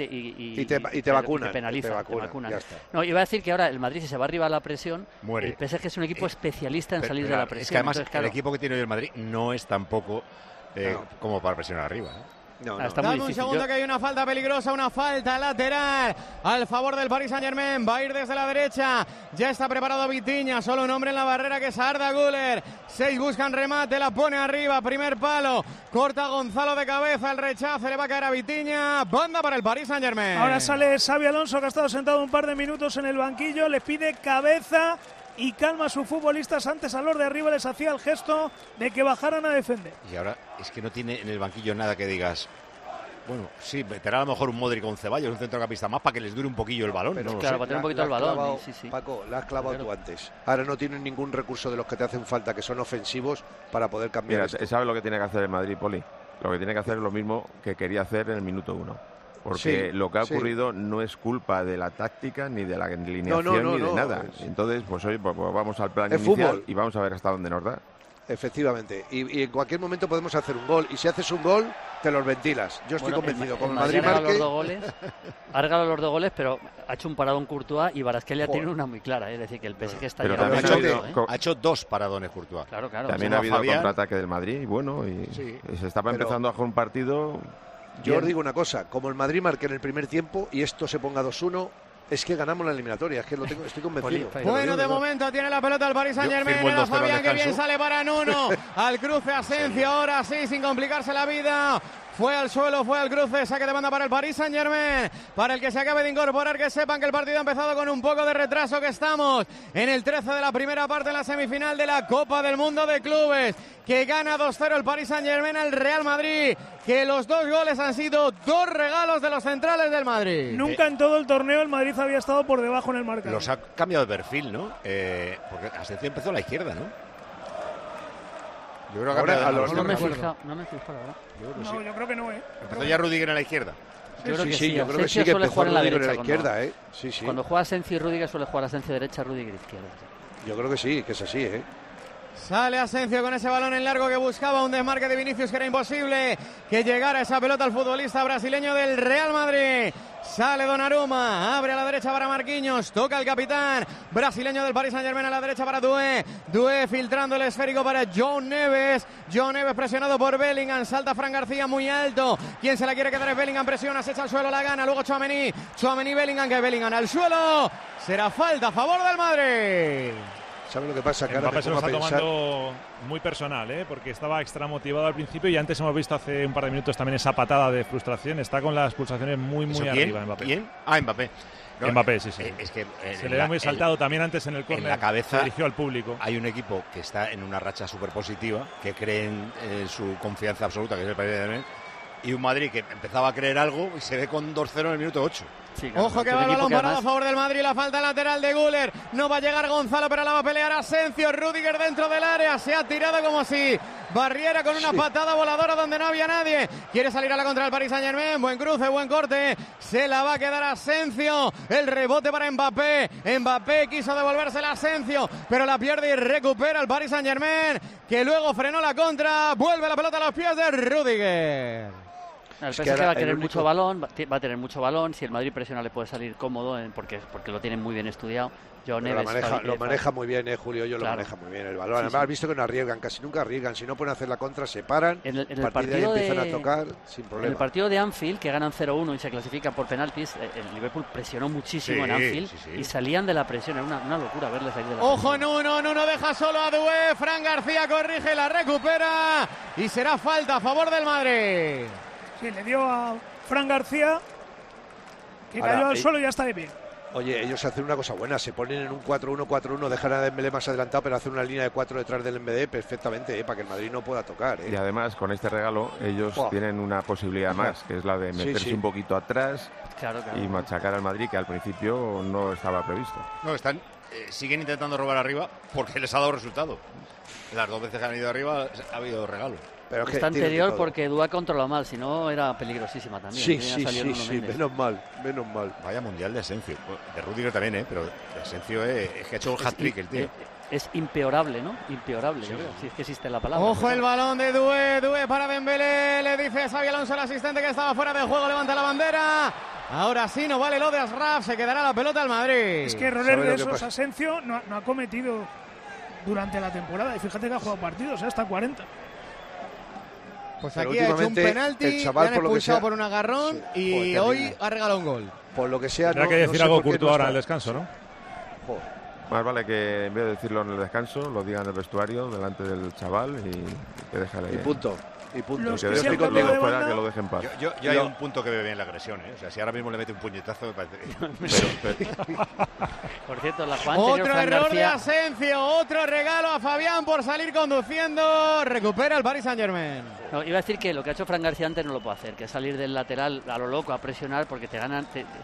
te vacunan. Te penalizan. Te vacunan. Ya está. No, iba a decir que ahora el Madrid, si se va arriba a la presión, muere. El PSG es un equipo especialista en salir de la presión. Es que además entonces, claro, el equipo que tiene hoy el Madrid no es tampoco como para presionar arriba. Dame un segundo que hay una falta peligrosa, una falta lateral al favor del Paris Saint-Germain. Va a ir desde la derecha. Ya está preparado Vitinha. Solo un hombre en la barrera que es Arda Güler. 6 buscan remate, la pone arriba. Primer palo. Corta Gonzalo de cabeza. El rechace le va a caer a Vitinha. Banda para el Paris Saint-Germain. Ahora sale Xabi Alonso, que ha estado sentado un par de minutos en el banquillo. Le pide cabeza y calma a sus futbolistas. Antes a los de arriba les hacía el gesto de que bajaran a defender. Y ahora es que no tiene en el banquillo nada que digas. Bueno, sí, meterá a lo mejor un Modric o un Ceballos, un centrocampista más para que les dure un poquillo el balón. Pero no claro, sé. para tener un poquito el balón. Clavado, sí. Paco, la has clavado tú antes. Ahora no tienen ningún recurso de los que te hacen falta, que son ofensivos, para poder cambiar esto. ¿Sabes lo que tiene que hacer el Madrid, Poli? Lo que tiene que hacer es lo mismo que quería hacer en el minuto 1. Porque lo que ha ocurrido no es culpa de la táctica, ni de la alineación, ni de nada. Entonces, pues hoy vamos al plan inicial fútbol. Y vamos a ver hasta dónde nos da. Efectivamente. Y en cualquier momento podemos hacer un gol. Y si haces un gol, te los ventilas. Yo estoy convencido. Con el Madrid ha regalado los 2 goles, pero ha hecho un paradón Courtois y Kvaratskhelia tiene una muy clara. Es decir, que el PSG está llegando. Ha hecho 2 paradones Courtois. Claro. También ha habido contraataque del Madrid. Y se estaba empezando a jugar un partido. Yo os digo una cosa, como el Madrid marque en el primer tiempo y esto se ponga 2-1, es que ganamos la eliminatoria, es que estoy convencido. Bueno, de momento tiene la pelota el Paris Saint-Germain, era Fabián que bien sale para Nuno, al cruce Asensio, ahora sí, sin complicarse la vida. Fue al suelo, fue al cruce, saque de banda para el Paris Saint-Germain, para el que se acabe de incorporar, que sepan que el partido ha empezado con un poco de retraso, que estamos en el 13 de la primera parte, en la semifinal de la Copa del Mundo de Clubes, que gana 2-0 el Paris Saint-Germain al Real Madrid, que los 2 goles han sido 2 regalos de los centrales del Madrid. Nunca en todo el torneo el Madrid había estado por debajo en el marcador. Los ha cambiado de perfil, ¿no? Porque Asensio empezó a la izquierda, ¿no? Yo creo que no me he fijado, la verdad. Yo creo que no, Empezó ya Rudiger en la izquierda. Yo creo que sí que empezó Rudiger en la izquierda, Sí. Cuando juega Asensio y Rudiger suele jugar Asensio derecha, Rudiger izquierda. Yo creo que sí, que es así, Sale Asensio con ese balón en largo que buscaba un desmarque de Vinicius, que era imposible que llegara esa pelota al futbolista brasileño del Real Madrid. Sale Donnarumma, abre a la derecha para Marquinhos, toca el capitán brasileño del Paris Saint-Germain a la derecha para Doué filtrando el esférico para John Neves presionado por Bellingham, salta Fran García muy alto, quien se la quiere quedar es Bellingham, presiona, se echa al suelo, la gana, luego Tchouaméni, Bellingham, que Bellingham al suelo, será falta a favor del Madrid. ¿Sabes lo que pasa? Que Mbappé se lo está tomando muy personal, porque estaba extra motivado al principio y antes hemos visto hace un par de minutos también esa patada de frustración. Está con las pulsaciones muy arriba Mbappé. ¿Quién? Mbappé. Mbappé, sí. Es que se le da muy saltado también antes en el córner. En la cabeza se dirigió al público. Hay un equipo que está en una racha súper positiva, que cree en su confianza absoluta, que es el Paris Saint-Germain, y un Madrid que empezaba a creer algo y se ve con 2-0 en el minuto 8. Sí, claro. Ojo que va el balón parado a favor del Madrid, la falta lateral de Güler, no va a llegar Gonzalo, pero la va a pelear Asensio, Rüdiger dentro del área, se ha tirado como si barriera con una patada voladora donde no había nadie, quiere salir a la contra del Paris Saint-Germain, buen cruce, buen corte, se la va a quedar Asensio, el rebote para Mbappé quiso devolvérsela a Asensio, pero la pierde y recupera el Paris Saint-Germain, que luego frenó la contra, vuelve la pelota a los pies de Rüdiger. El PSG va a tener mucho balón, va a tener mucho balón. Si el Madrid presiona le puede salir cómodo porque lo tienen muy bien estudiado. Lo maneja muy bien, Julio. Lo maneja muy bien el balón. Además, has visto que no arriesgan, casi nunca arriesgan. Si no pueden hacer la contra, se paran. En el partido empiezan a tocar sin problema. En el partido de Anfield, que ganan 0-1 y se clasifican por penaltis, el Liverpool presionó muchísimo en Anfield y salían de la presión. Era una locura verles salir de la presión. Ojo, Nuno deja solo a Doué. Fran García corrige, la recupera y será falta a favor del Madrid. Sí, le dio a Fran García, que cayó al suelo y ya está de pie. Oye, ellos hacen una cosa buena, se ponen en un 4-1-4-1, dejan a Dembélé más adelantado, pero hacen una línea de 4 detrás del Dembélé perfectamente, para que el Madrid no pueda tocar. Y además, con este regalo, ellos tienen una posibilidad más, que es la de meterse un poquito atrás y machacar al Madrid, que al principio no estaba previsto. No, siguen intentando robar arriba porque les ha dado resultado. Las 2 veces que han ido arriba ha habido regalo. Pero es anterior porque Dua controla mal, si no era peligrosísima también. Sí, menos mal. Vaya mundial de Asensio, de Rüdiger también, pero de Asensio es que ha hecho el hat-trick el tío. Es impeorable, ¿no? Impeorable, yo creo, si es que existe la palabra. Ojo el balón de Doué para Dembélé, le dice Xabi Alonso al asistente que estaba fuera de juego, levanta la bandera. Ahora sí, no vale lo de Asraf, se quedará la pelota al Madrid. Es que errores de esos Asensio no ha cometido durante la temporada, y fíjate que ha jugado partidos, hasta 40. Pues aquí ha hecho un penalti, le han expulsado por un agarrón y hoy ha regalado un gol. Por lo que sea, Tendrá que decir algo Courtois ahora en el descanso, ¿no? Más vale que en vez de decirlo en el descanso, lo digan en el vestuario, delante del chaval y que déjale. Y punto. Y que deje contigo fuera, que lo dejen en paz. Yo hay un punto que ve bien la agresión, ¿eh? O sea, si ahora mismo le mete un puñetazo, me parece. Por cierto, la Juan otro error de Asensio, otro regalo a Fabián por salir conduciendo. Recupera el Paris Saint-Germain. No, iba a decir que lo que ha hecho Fran García antes no lo puede hacer, que es salir del lateral a lo loco a presionar porque te ganan.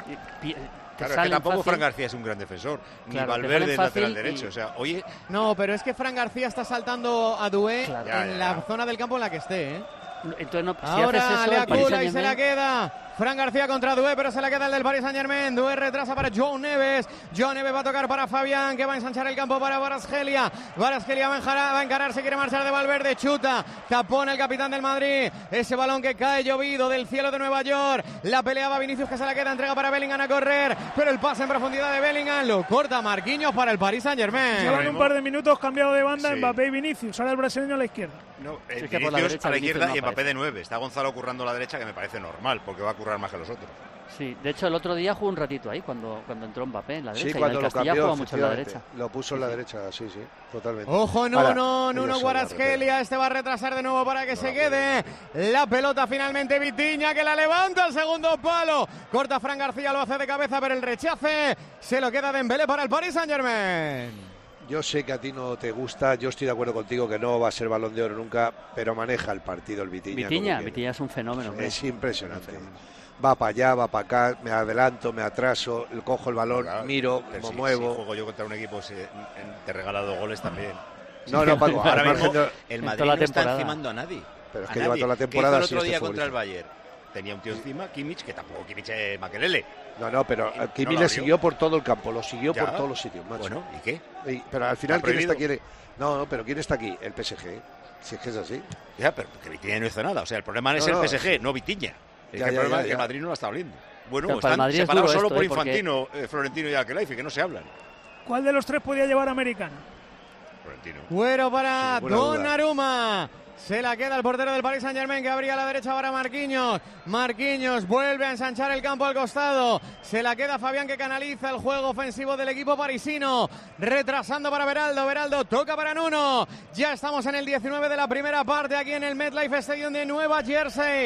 Claro, es que tampoco Fran García es un gran defensor, ni Valverde lateral derecho. O sea, oye. No, pero es que Fran García está saltando a Doué en la zona del campo en la que esté, ¿eh? Entonces no, si ahora haces eso, le acula y se la queda Fran García contra Doué, pero se la queda el del Paris Saint-Germain. Doué retrasa para João Neves. João Neves va a tocar para Fabián, que va a ensanchar el campo para Kvaratskhelia. Kvaratskhelia va a encarar, se quiere marchar de Valverde, chuta, tapón el capitán del Madrid. Ese balón que cae llovido del cielo de Nueva York. La peleaba Vinicius, que se la queda, entrega para Bellingham a correr, pero el pase en profundidad de Bellingham lo corta Marquinhos para el Paris Saint-Germain. Llevan un par de minutos cambiado de banda Mbappé y Vinicius, ahora el brasileño a la izquierda. No, Vinicius a la izquierda y Mbappé de 9. Está Gonzalo currando a la derecha, que me parece normal, porque va a currar más que los otros. Sí, de hecho el otro día jugó un ratito ahí cuando entró Mbappé en la derecha. Sí, cuando y el Castilla jugaba mucho en la derecha. Lo puso en la derecha, sí, totalmente. Ojo, Nuno Kvaratskhelia, este va a retrasar de nuevo para que se quede. La pelota finalmente Vitinha, que la levanta al segundo palo. Corta Fran García, lo hace de cabeza, pero el rechace se lo queda Dembélé para el Paris Saint-Germain. Yo sé que a ti no te gusta, yo estoy de acuerdo contigo que no va a ser Balón de Oro nunca, pero maneja el partido el Vitinha. Vitinha es un fenómeno. Es impresionante. Va para allá, va para acá, me adelanto, me atraso, cojo el balón, miro, me muevo. Si juego yo contra un equipo, te he regalado goles también. No, Paco, ahora mismo el Madrid no está encimando a nadie. Pero es que lleva toda la temporada. ¿Qué hizo el otro día contra el Bayern? Tenía un tío encima, Kimmich, que tampoco Kimmich es Makelele. No, pero Kimmich le siguió por todo el campo, lo siguió por todos los sitios, macho. Bueno, ¿y qué? Pero al final, ¿quién está aquí? No, pero ¿quién está aquí? El PSG. Si es que es así. Ya, pero que Vitinha no hizo nada. O sea, el problema es el PSG, no Vitinha. El problema es que Madrid no lo está oliendo. Bueno, están separados solo por Infantino, Florentino y Akelaifi, que no se hablan. ¿Cuál de los tres podía llevar americano? Florentino. Güero para Donnarumma. Se la queda el portero del Paris Saint-Germain, que abría a la derecha para Marquinhos. Marquinhos vuelve a ensanchar el campo al costado. Se la queda Fabián, que canaliza el juego ofensivo del equipo parisino. Retrasando para Beraldo. Beraldo toca para Nuno. Ya estamos en el 19 de la primera parte aquí en el MetLife Stadium de Nueva Jersey.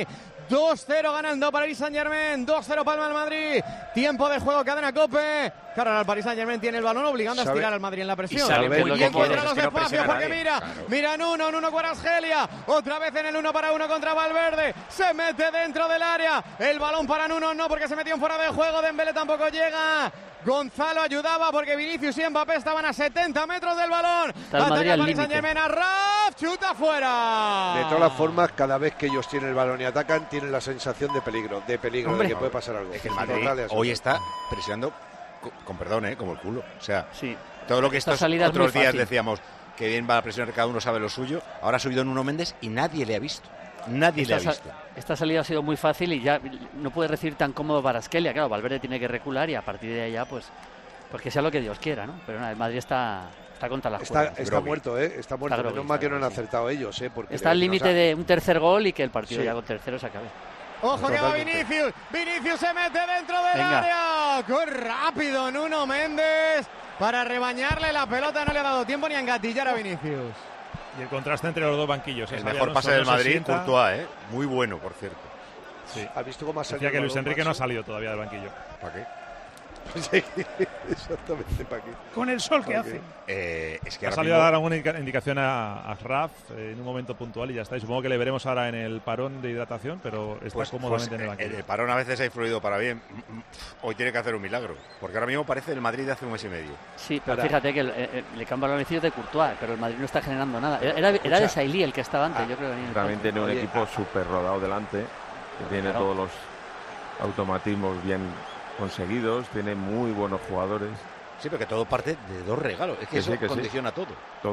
2-0 ganando Paris Saint-Germain, 2-0 palma el Madrid. Tiempo de juego, cadena COPE. Claro, ahora el Paris Saint-Germain tiene el balón obligando a estirar al Madrid en la presión. Y encuentra los espacios porque mira Nuno Kvaratskhelia. Otra vez en el 1 para 1 contra Valverde. Se mete dentro del área. El balón para Nuno no, porque se metió en fuera de juego. Dembélé tampoco llega. Gonzalo ayudaba porque Vinicius y Mbappé estaban a 70 metros del balón. Ataca Paris Saint-Germain, a Raf, chuta fuera. De todas las formas, cada vez que ellos tienen el balón y atacan, tienen la sensación de peligro, de que puede pasar algo. Es que el Madrid hoy está presionando, con perdón, como el culo. O sea, todo lo que estos otros días decíamos, que bien va la presión, cada uno sabe lo suyo. Ahora ha subido Nuno Méndez y nadie le ha visto. Nadie le ha visto. Esta salida ha sido muy fácil y ya no puede recibir tan cómodo Kvaratskhelia. Claro, Valverde tiene que recular y a partir de allá, pues que sea lo que Dios quiera, ¿no? Pero nada, el Madrid está contra las cuerdas. Está muerto, Está muerto. Menos mal que no han acertado ellos, Porque está al límite de un tercer gol y que el partido ya con tercero se acabe. ¡Ojo que va Vinicius! ¡Vinicius se mete dentro del área! ¡Qué rápido Nuno Méndez! Para rebañarle la pelota, no le ha dado tiempo ni a engatillar a Vinicius. Y el contraste entre los dos banquillos. El mejor pase del Madrid, Courtois, Muy bueno, por cierto. Sí. ¿Has visto cómo ha salido? Decía que Luis Enrique no ha salido todavía del banquillo. ¿Para qué? Sí, exactamente, ¿para qué? Con el sol que hace. Es que ha salido a dar alguna indicación a Raf en un momento puntual y ya está. Y supongo que le veremos ahora en el parón de hidratación, pero está cómodamente en el banquillo. El parón a veces ha influido para bien. Hoy tiene que hacer un milagro, porque ahora mismo parece el Madrid de hace un mes y medio. Sí, pero fíjate que le cambia el beneficio de Courtois, pero el Madrid no está generando nada. Era de Sailly el que estaba antes, yo creo. También tiene un equipo súper rodado delante, que tiene todos los automatismos bien conseguidos, tiene muy buenos jugadores. Sí, pero que todo parte de dos regalos. Es que eso condiciona todo.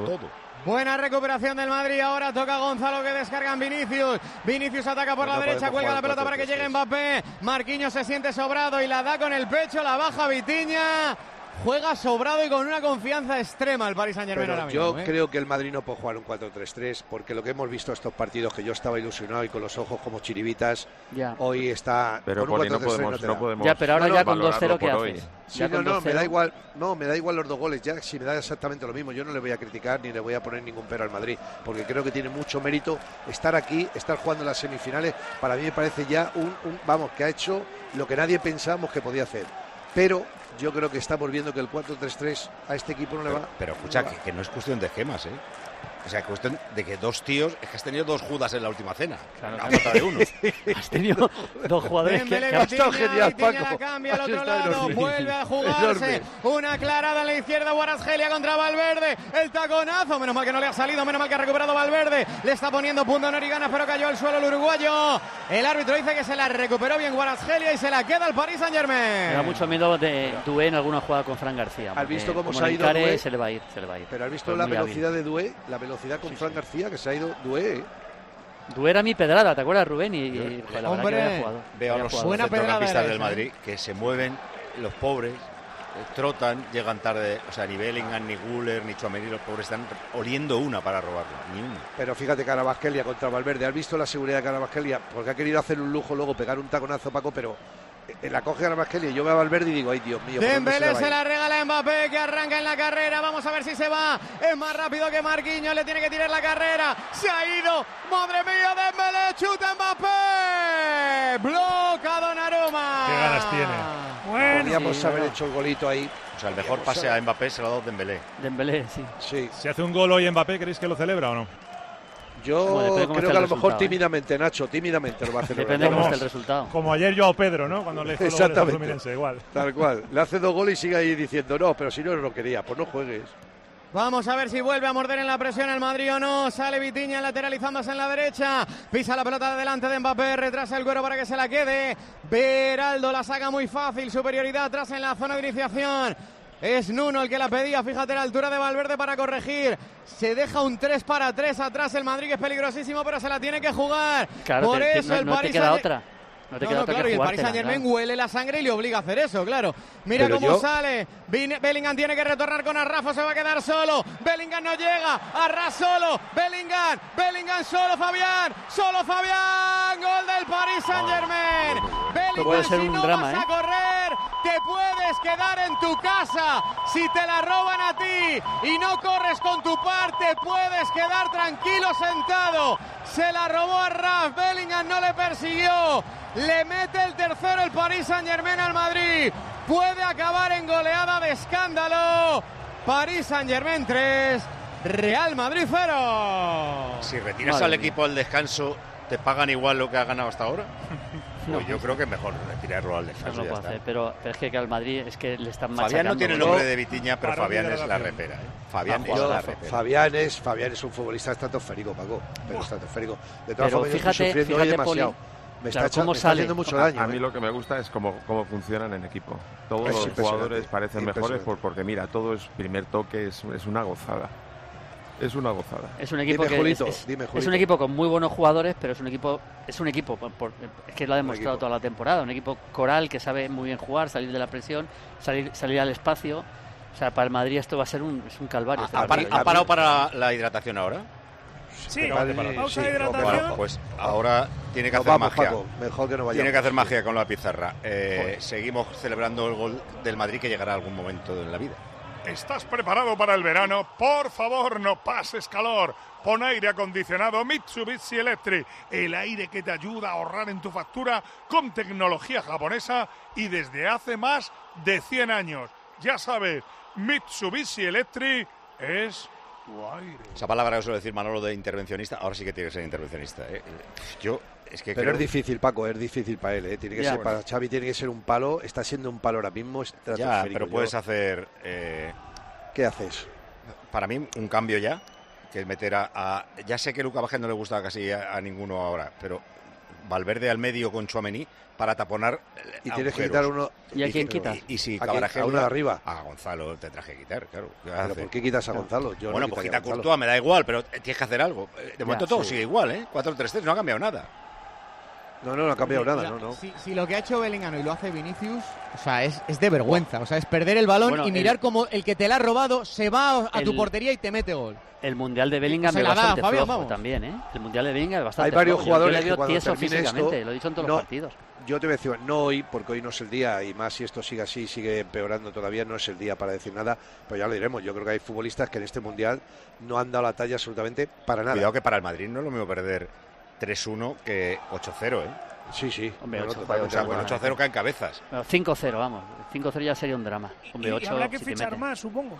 Buena recuperación del Madrid. Ahora toca Gonzalo, que descarga en Vinicius. Vinicius ataca por la derecha, cuelga la pelota para que llegue Mbappé. Marquinhos se siente sobrado y la da con el pecho, la baja Vitinha. Juega sobrado y con una confianza extrema el Paris Saint-Germain ahora mismo. Yo creo que el Madrid no puede jugar un 4-3-3 porque lo que hemos visto estos partidos, que yo estaba ilusionado y con los ojos como chiribitas, hoy está pero con un 4-3-3 no podemos. Ya, pero ahora ya con 2-0 ¿qué haces? Sí, me da igual. No, me da igual los dos goles. Ya, si me da exactamente lo mismo, yo no le voy a criticar ni le voy a poner ningún pero al Madrid, porque creo que tiene mucho mérito estar aquí, estar jugando en las semifinales. Para mí me parece ya que ha hecho lo que nadie pensábamos que podía hacer. Pero yo creo que estamos viendo que el 4-3-3 a este equipo no le va. Pero escucha, que no es cuestión de gemas, O sea, cuestión de que dos tíos... Es que has tenido dos Judas en la última cena. Claro, una falta de uno. Has tenido dos jugadores que ha estado genial, Paco. La cambia al otro lado, vuelve a jugarse. Una aclarada en la izquierda, Kvaratskhelia contra Valverde. El taconazo, menos mal que no le ha salido, menos mal que ha recuperado Valverde. Le está poniendo punto en Origana, pero cayó al suelo el uruguayo. El árbitro dice que se la recuperó bien Kvaratskhelia y se la queda al Paris Saint-Germain. Me da mucho miedo de Doué en alguna jugada con Fran García. ¿Has visto cómo se ha ido Doué? Se le va a ir. Pero has visto la velocidad de Doué, la velocidad con Fran García, que se ha ido Doué. Doué era mi pedrada, ¿te acuerdas, Rubén? Y la verdad que había jugado. Veo a los centrocampistas del Madrid que se mueven, los pobres, trotan, llegan tarde. O sea, ni Bellingham, ni Güler, ni Tchouaméni, los pobres están oliendo una para robarla, ni una. Pero fíjate, Kvaratskhelia contra Valverde. ¿Has visto la seguridad de Kvaratskhelia? Porque ha querido hacer un lujo, luego pegar un taconazo, Paco, pero la coge Kvaratskhelia y yo veo a Valverde y digo, ay Dios mío. Dembélé se la regala a Mbappé, que arranca en la carrera. Vamos a ver si se va. Es más rápido que Marquinhos, le tiene que tirar la carrera. Se ha ido. Madre mía, Dembélé, chuta Mbappé. Bloca Donnarumma. Qué ganas tiene. Bueno, podríamos haber hecho el golito ahí. O sea, el mejor pase a Mbappé se lo ha dado Dembélé. Dembélé, sí. Si hace un gol hoy Mbappé, ¿creéis que lo celebra o no? Yo creo que a lo mejor tímidamente, Nacho, tímidamente lo va a hacer. Depende de cómo esté el resultado. Como ayer Joao Pedro, ¿no? Cuando le hizo los goles a Fluminense, igual. Tal cual. Le hace 2 goles y sigue ahí diciendo, no, pero si no lo quería, pues no juegues. Vamos a ver si vuelve a morder en la presión el Madrid o no. Sale Vitinha lateralizándose en la derecha. Pisa la pelota de delante de Mbappé. Retrasa el Güero para que se la quede. Beraldo la saca muy fácil. Superioridad atrás en la zona de iniciación. Es Nuno el que la pedía, fíjate la altura de Valverde para corregir. Se deja un 3-3 atrás el Madrid, que es peligrosísimo, pero se la tiene que jugar. Claro, por eso el no te queda otra. No te queda otra claro, que y el Paris Saint-Germain huele la sangre y le obliga a hacer eso, claro. Mira pero cómo sale. Bellingham tiene que retornar con Arraf, se va a quedar solo. Bellingham no llega. Arraf solo. Bellingham solo, Fabián. Solo Fabián. Gol del Paris Saint-Germain. Bellingham, puede ser si un no drama, vas a correr, te puedes quedar en tu casa. Si te la roban a ti y no corres con tu parte, puedes quedar tranquilo sentado. Se la robó a Raf. Bellingham no le persiguió. Le mete el tercero el Paris Saint-Germain al Madrid. Puede acabar en goleada de escándalo. Paris Saint-Germain 3, Real Madrid 0. Si retiras al equipo al descanso, ¿te pagan igual lo que ha ganado hasta ahora? No, yo creo que es mejor retirarlo al descanso. No lo puede hacer, pero es que al Madrid es que le están machacando. Fabián no tiene el nombre de Vitiña, pero Fabián es la repera. Fabián es la repera. Fabián es un futbolista estratosférico, Paco. Pero estratosférico. De todas pero formas, yo estoy sufriendo hoy demasiado. Poli, me está haciendo mucho daño. A mí lo que me gusta es cómo funcionan en equipo. Todos los jugadores parecen mejores porque mira, todo es primer toque, es una gozada. Es una gozada. Es un equipo es un equipo con muy buenos jugadores, pero es un equipo es que lo ha demostrado toda la temporada, un equipo coral que sabe muy bien jugar, salir de la presión, salir al espacio. O sea, para el Madrid esto va a ser un calvario. ¿Ha parado para la hidratación ahora? Sí, pausa de hidratación. Bueno, pues ahora tiene que hacer magia. Paco, mejor que no vayamos. Tiene que hacer magia con la pizarra. Seguimos celebrando el gol del Madrid que llegará algún momento en la vida. ¿Estás preparado para el verano? Por favor, no pases calor. Pon aire acondicionado Mitsubishi Electric, el aire que te ayuda a ahorrar en tu factura con tecnología japonesa y desde hace más de 100 años. Ya sabes, Mitsubishi Electric es tu aire. Esa palabra que suele decir Manolo de intervencionista, ahora sí que tiene que ser intervencionista. Pero es difícil, Paco, es difícil para él. Tiene que ser, para Xavi tiene que ser un palo. Está siendo un palo ahora mismo. Ya, pero puedes hacer... ¿Qué haces? Para mí, un cambio ya, que es meter ya sé que Luka Vázquez no le gusta casi a ninguno ahora, pero Valverde al medio con Tchouaméni para taponar y tienes que quitar uno. ¿Y a quién quitas? Y si a uno de arriba. A Gonzalo tendrás que quitar, claro. ¿Pero por qué quitas a Gonzalo? Bueno, pues quita a Courtois, me da igual, pero tienes que hacer algo. De momento todo sigue igual, ¿eh? 4-3-3, no ha cambiado nada. No ha cambiado nada, no. Si lo que ha hecho Bellingham y lo hace Vinicius, o sea, es de vergüenza. O sea, es perder el balón y mirar como el que te la ha robado se va a tu portería y te mete gol. El Mundial de Bellingham es bastante flojo también, ¿eh? El Mundial de Bellingham es bastante flojo. Hay varios jugadores que cuando termine esto... Lo he dicho en todos los partidos. Yo te voy a decir, no hoy, porque hoy no es el día, y más si esto sigue así, sigue empeorando todavía, no es el día para decir nada, pero ya lo diremos. Yo creo que hay futbolistas que en este Mundial no han dado la talla absolutamente para nada. Cuidado que para el Madrid no es lo mismo perder 3-1 que 8-0, ¿eh? Sí. Hombre, 8-0 caen cabezas. 5-0, vamos. 5-0 ya sería un drama. Hombre, 8, habrá que fichar más, supongo.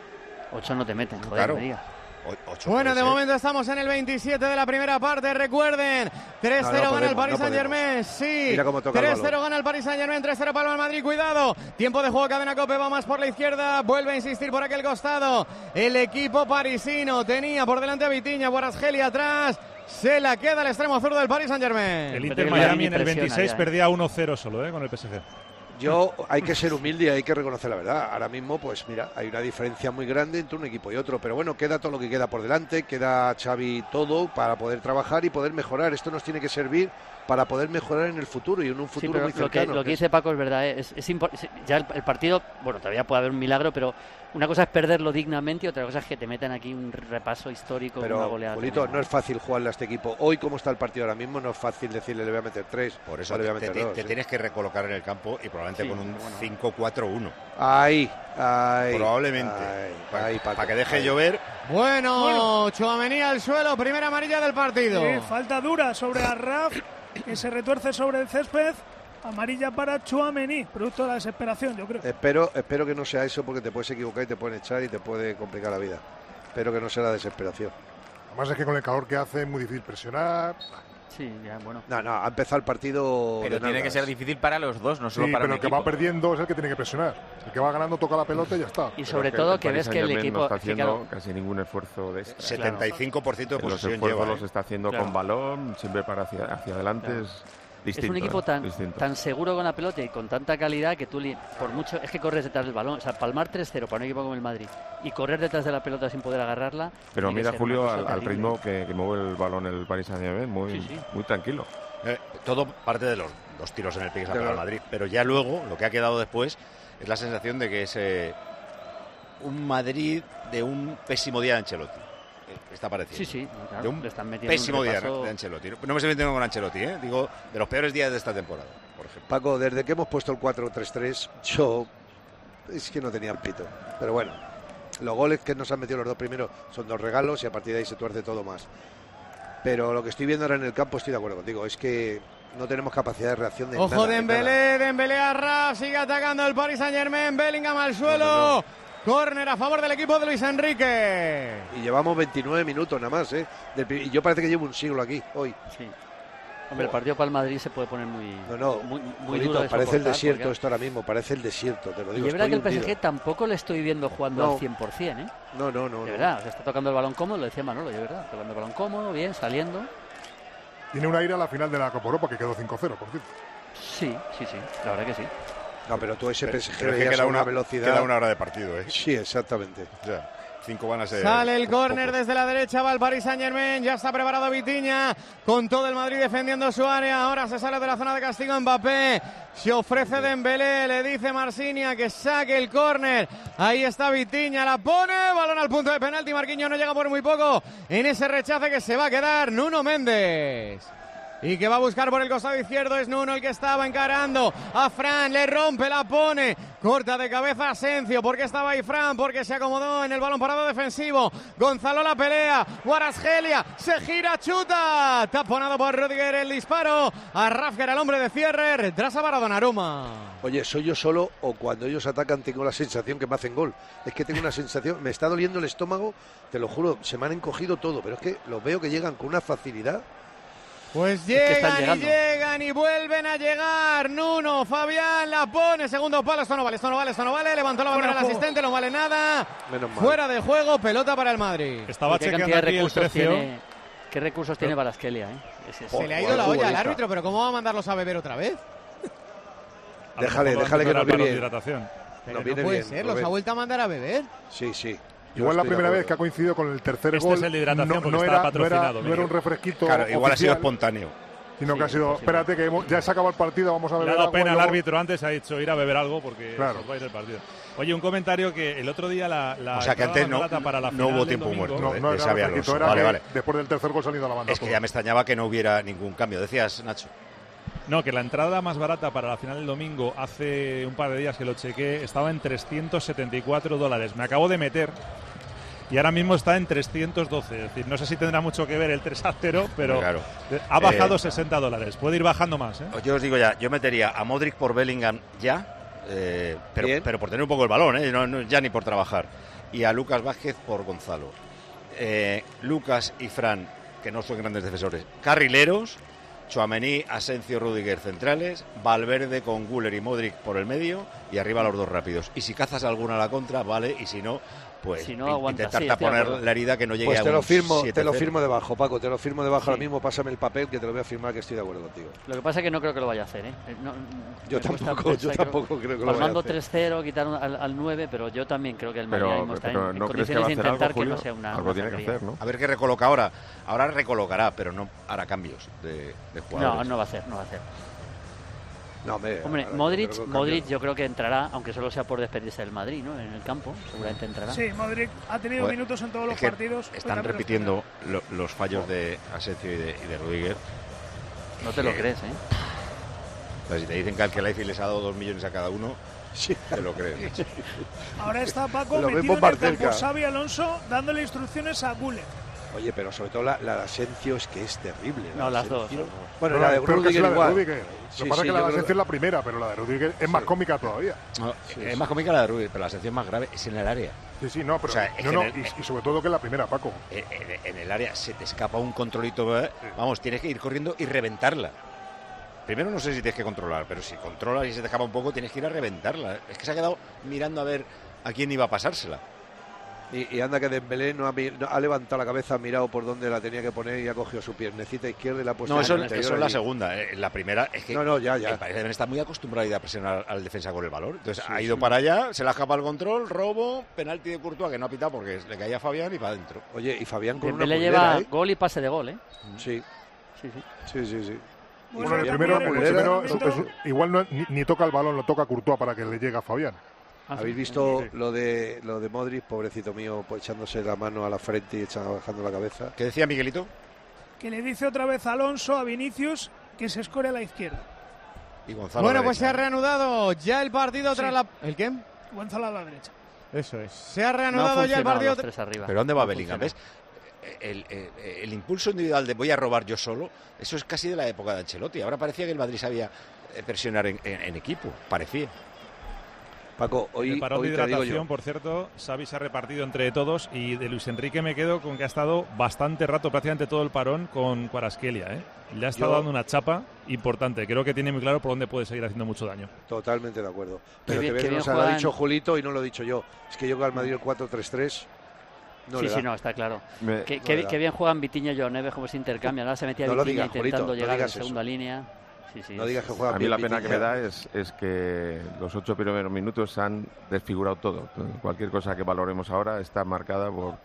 8 no te meten, joder, claro. me digas. Bueno, de momento estamos en el 27 de la primera parte. Recuerden, 3-0 gana el Paris Saint-Germain. Sí, 3-0 gana el Paris Saint-Germain, 3-0 para el Madrid. Cuidado, tiempo de juego, Cadena Cope va más por la izquierda. Vuelve a insistir por aquel costado. El equipo parisino tenía por delante a Vitiña, Kvaratskhelia atrás. Se la queda el extremo zurdo del Paris Saint-Germain. El Inter Miami en el 26 perdía 1-0 solo, con el PSG. Hay que ser humilde y hay que reconocer la verdad. Ahora mismo, pues mira, hay una diferencia muy grande entre un equipo y otro. Pero bueno, queda todo lo que queda por delante. Queda Xavi todo para poder trabajar y poder mejorar. Esto nos tiene que servir para poder mejorar en el futuro y en un futuro muy cercano. Lo que dice Paco es verdad. Ya el partido, bueno, todavía puede haber un milagro, pero una cosa es perderlo dignamente y otra cosa es que te metan aquí un repaso histórico, pero, una goleada. Julito, no es fácil jugarle a este equipo. Hoy, como está el partido ahora mismo, no es fácil decirle le voy a meter 3. Por eso te tienes que recolocar en el campo y probablemente con un 5-4-1. Ahí. Probablemente. Para que deje llover. Bueno, Tchouaméni al suelo, primera amarilla del partido. Falta dura sobre Arraf, que se retuerce sobre el césped. Amarilla para Tchouaméni, producto de la desesperación, yo creo. Espero que no sea eso, porque te puedes equivocar y te pueden echar y te puede complicar la vida. Espero que no sea la desesperación. Además es que con el calor que hace es muy difícil presionar. Sí, ya, bueno. No, ha empezado el partido. Pero tiene que ser difícil para los dos, no solo para pero un equipo. El que va perdiendo es el que tiene que presionar. El que va ganando toca la pelota y ya está. Y sobre todo que ves que el equipo no está haciendo casi ningún esfuerzo de esto. 75% de posesión los esfuerzos lleva. Los está haciendo con balón, siempre para hacia adelante. Claro. Distinto, es un equipo tan seguro con la pelota y con tanta calidad que tú, por mucho, es que corres detrás del balón. O sea, palmar 3-0 para un equipo como el Madrid y correr detrás de la pelota sin poder agarrarla. Pero mira, Julio, al ritmo que mueve el balón el Paris Saint-Germain, muy tranquilo. Todo parte de los dos tiros en el pie que se ha pegado el Madrid, pero ya luego lo que ha quedado después es la sensación de que es un Madrid de un pésimo día de Ancelotti. Está pareciendo. Sí, claro, de un pésimo día de Ancelotti. No me estoy metiendo con Ancelotti, digo, de los peores días de esta temporada, por ejemplo. Paco, desde que hemos puesto el 4-3-3, yo es que no tenía el pito. Pero bueno, los goles que nos han metido los dos primeros son dos regalos y a partir de ahí se tuerce todo más. Pero lo que estoy viendo ahora en el campo, estoy de acuerdo contigo, es que no tenemos capacidad de reacción de Ojo, nada. Dembélé a Raf, sigue atacando el Paris Saint-Germain, Bellingham al suelo. Córner a favor del equipo de Luis Enrique. Y llevamos 29 minutos nada más, ¿eh? Y yo parece que llevo un siglo aquí, hoy. Sí. Hombre, el partido para el Madrid se puede poner muy duro de parece el desierto porque... esto ahora mismo, parece el desierto, te lo digo. Y es verdad que el PSG tampoco le estoy viendo jugando al 100%, ¿eh? No. De verdad, o sea, está tocando el balón cómodo, lo decía Manolo, de verdad, tocando el balón cómodo, bien, saliendo. Tiene un aire a la final de la Copa Europa que quedó 5-0, por cierto. Sí, la verdad que sí. No, pero tú ese PSG pero es que queda una velocidad. Queda una hora de partido, ¿eh? Sí, exactamente. Ya. 5 van a ser. Sale el córner desde la derecha, va el Paris Saint-Germain, ya está preparado Vitinha, con todo el Madrid defendiendo su área, ahora se sale de la zona de castigo Mbappé, se ofrece Dembélé, le dice Marsinia que saque el córner, ahí está Vitinha, la pone, balón al punto de penalti, Marquinhos no llega por muy poco en ese rechace que se va a quedar Nuno Méndez. Y que va a buscar por el costado izquierdo, es Nuno el que estaba encarando a Fran, le rompe, la pone, corta de cabeza Asensio, ¿por qué estaba ahí Fran? Porque se acomodó en el balón parado defensivo, Gonzalo la pelea, Kvaratskhelia, se gira, chuta, taponado por Rudiger el disparo, a Rafker el hombre de cierre, retrasa para Donnarumma. Oye, ¿soy yo solo o cuando ellos atacan tengo la sensación que me hacen gol? Es que tengo una sensación, me está doliendo el estómago, te lo juro, se me han encogido todo, pero es que los veo que llegan con una facilidad. Pues llegan y vuelven a llegar. Nuno, Fabián la pone, segundo palo, esto no vale, levantó la bandera el asistente, no vale nada. Fuera de juego, pelota para el Madrid. Estaba chequeando aquí el precio. ¿Qué recursos tiene Kvaratskhelia? Se le ha ido la olla al árbitro, pero ¿cómo va a mandarlos a beber otra vez? Déjale que nos viene bien. Pero no puede ser, los ha vuelto a mandar a beber. Sí. Igual la primera vez que ha coincidido con el tercer gol. Es el de hidratación porque estaba patrocinado. No era un refresquito. Claro, igual ha sido espontáneo. Sino que ha sido, espérate que ya se acaba el partido, vamos a beber algo. Le ha dado pena luego... al árbitro antes, ha dicho ir a beber algo porque va a ir el partido. Oye, un comentario que el otro día o sea que antes no hubo tiempo muerto. No era refresquito, era vale. Después del tercer gol se han ido a la banda. Es que ya me extrañaba que no hubiera ningún cambio. Decías, Nacho. No, que la entrada más barata para la final del domingo, hace un par de días que lo chequé, estaba en $374. Me acabo de meter y ahora mismo está en 312. Es decir, no sé si tendrá mucho que ver el 3-0, pero claro, ha bajado $60. Puede ir bajando más, ¿eh? Yo os digo ya, yo metería a Modric por Bellingham ya, pero por tener un poco el balón, no, ya ni por trabajar. Y a Lucas Vázquez por Gonzalo. Lucas y Fran, que no son grandes defensores, carrileros. Tchouaméni, Asensio, Rudiger centrales, Valverde con Güler y Modric por el medio y arriba los dos rápidos. Y si cazas alguna a la contra, vale, y si no, pues intentar taponar la herida que no llegue pues a te un lo firmo, 7-0. Te lo firmo debajo, Paco, te lo firmo debajo ahora mismo, pásame el papel que te lo voy a firmar que estoy de acuerdo contigo. Lo que pasa es que no creo que lo vaya a hacer, ¿eh? Yo tampoco creo que lo vaya a hacer. Palmando 3-0, quitar al 9, pero yo también creo que el Madrid mismo está en condiciones de intentar que no sea una... Algo tiene que hacer, ¿no? A ver qué recoloca ahora. Ahora recolocará, pero no hará cambios de jugadores. No va a hacer. No, hombre, Modric yo creo que entrará, aunque solo sea por despedirse del Madrid, ¿no? En el campo, seguramente entrará. Sí, Modric ha tenido minutos en todos los partidos. Están repitiendo los fallos de Asensio y de Rudiger. No te lo crees, Pues si te dicen que al Kelaifi les ha dado 2 millones a cada uno, te lo crees. Ahora está Paco metido en el campo Xabi Alonso dándole instrucciones a Güler. Oye, pero sobre todo la de Asensio es que es terrible. No, las dos. Bueno, la de Rudiger igual. Lo que pasa es que la de Asensio es la primera, pero la de Rudiger es más cómica todavía. Es más cómica la de Rudiger, pero la Asensio es más grave, es en el área. Sí, no, pero y sobre todo que es la primera, Paco. En el área se te escapa un controlito, vamos, tienes que ir corriendo y reventarla. Primero no sé si tienes que controlar, pero si controlas y se te escapa un poco, tienes que ir a reventarla. Es que se ha quedado mirando a ver a quién iba a pasársela. Y anda que Dembélé no ha levantado la cabeza, ha mirado por dónde la tenía que poner y ha cogido su piernecita izquierda y la ha puesto. No, eso es la segunda. La primera es que ya. El Paris está muy acostumbrado a presionar al defensa con el balón. Entonces ha ido para allá, se le escapa el control, robo, penalti de Courtois que no ha pitado porque le caía a Fabián y para adentro. Oye, y Fabián con Dembélé lleva gol y pase de gol, Sí. Bueno, el primero igual ni toca el balón, lo toca Courtois para que le llegue a Fabián. ¿Habéis visto lo de Modric, pobrecito mío, pues echándose la mano a la frente y bajando la cabeza? ¿Qué decía Miguelito? Que le dice otra vez Alonso a Vinicius que se escore a la izquierda. Y Gonzalo bueno, pues se ha reanudado ya el partido tras la... ¿El qué? Gonzalo a la derecha. Eso es. Se ha reanudado ya el partido. ¿Pero dónde va Bellingham? ¿Ves? el impulso individual de voy a robar yo solo, eso es casi de la época de Ancelotti. Ahora parecía que el Madrid sabía presionar en equipo, parecía. Paco, hoy, el parón hoy de hidratación, por cierto, Xavi se ha repartido entre todos y de Luis Enrique me quedo con que ha estado bastante rato, prácticamente todo el parón con Kvaratskhelia, ¿eh? Le ha estado dando una chapa importante. Creo que tiene muy claro por dónde puede seguir haciendo mucho daño. Totalmente de acuerdo. Pero que ves, lo ha dicho Julito y no lo he dicho yo. Es que yo con el Madrid el 4-3-3 no le da. Sí, no, está claro. Qué bien juegan Vitinha y Joao Neves, como se intercambian. Ahora se metía Vitinha intentando llegar a segunda línea. No digas que juega a mí la pena que me da es que los 8 primeros minutos han desfigurado todo. Cualquier cosa que valoremos ahora está marcada por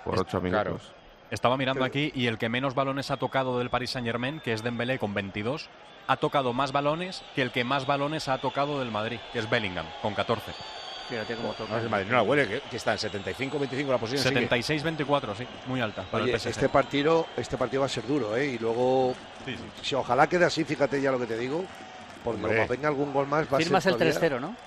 8 minutos. Claro. Estaba mirando aquí y el que menos balones ha tocado del Paris Saint-Germain, que es Dembélé con 22, ha tocado más balones que el que más balones ha tocado del Madrid, que es Bellingham, con 14. Fíjate cómo toca. No, el Madrid no la huele, que está en 75-25 la posición. 76-24, sí, muy alta para Oye, el PSG. Este partido va a ser duro, ¿eh? Y luego, si ojalá quede así, fíjate ya lo que te digo, porque como venga algún gol más va a ser Firmas el 3-0, ¿no?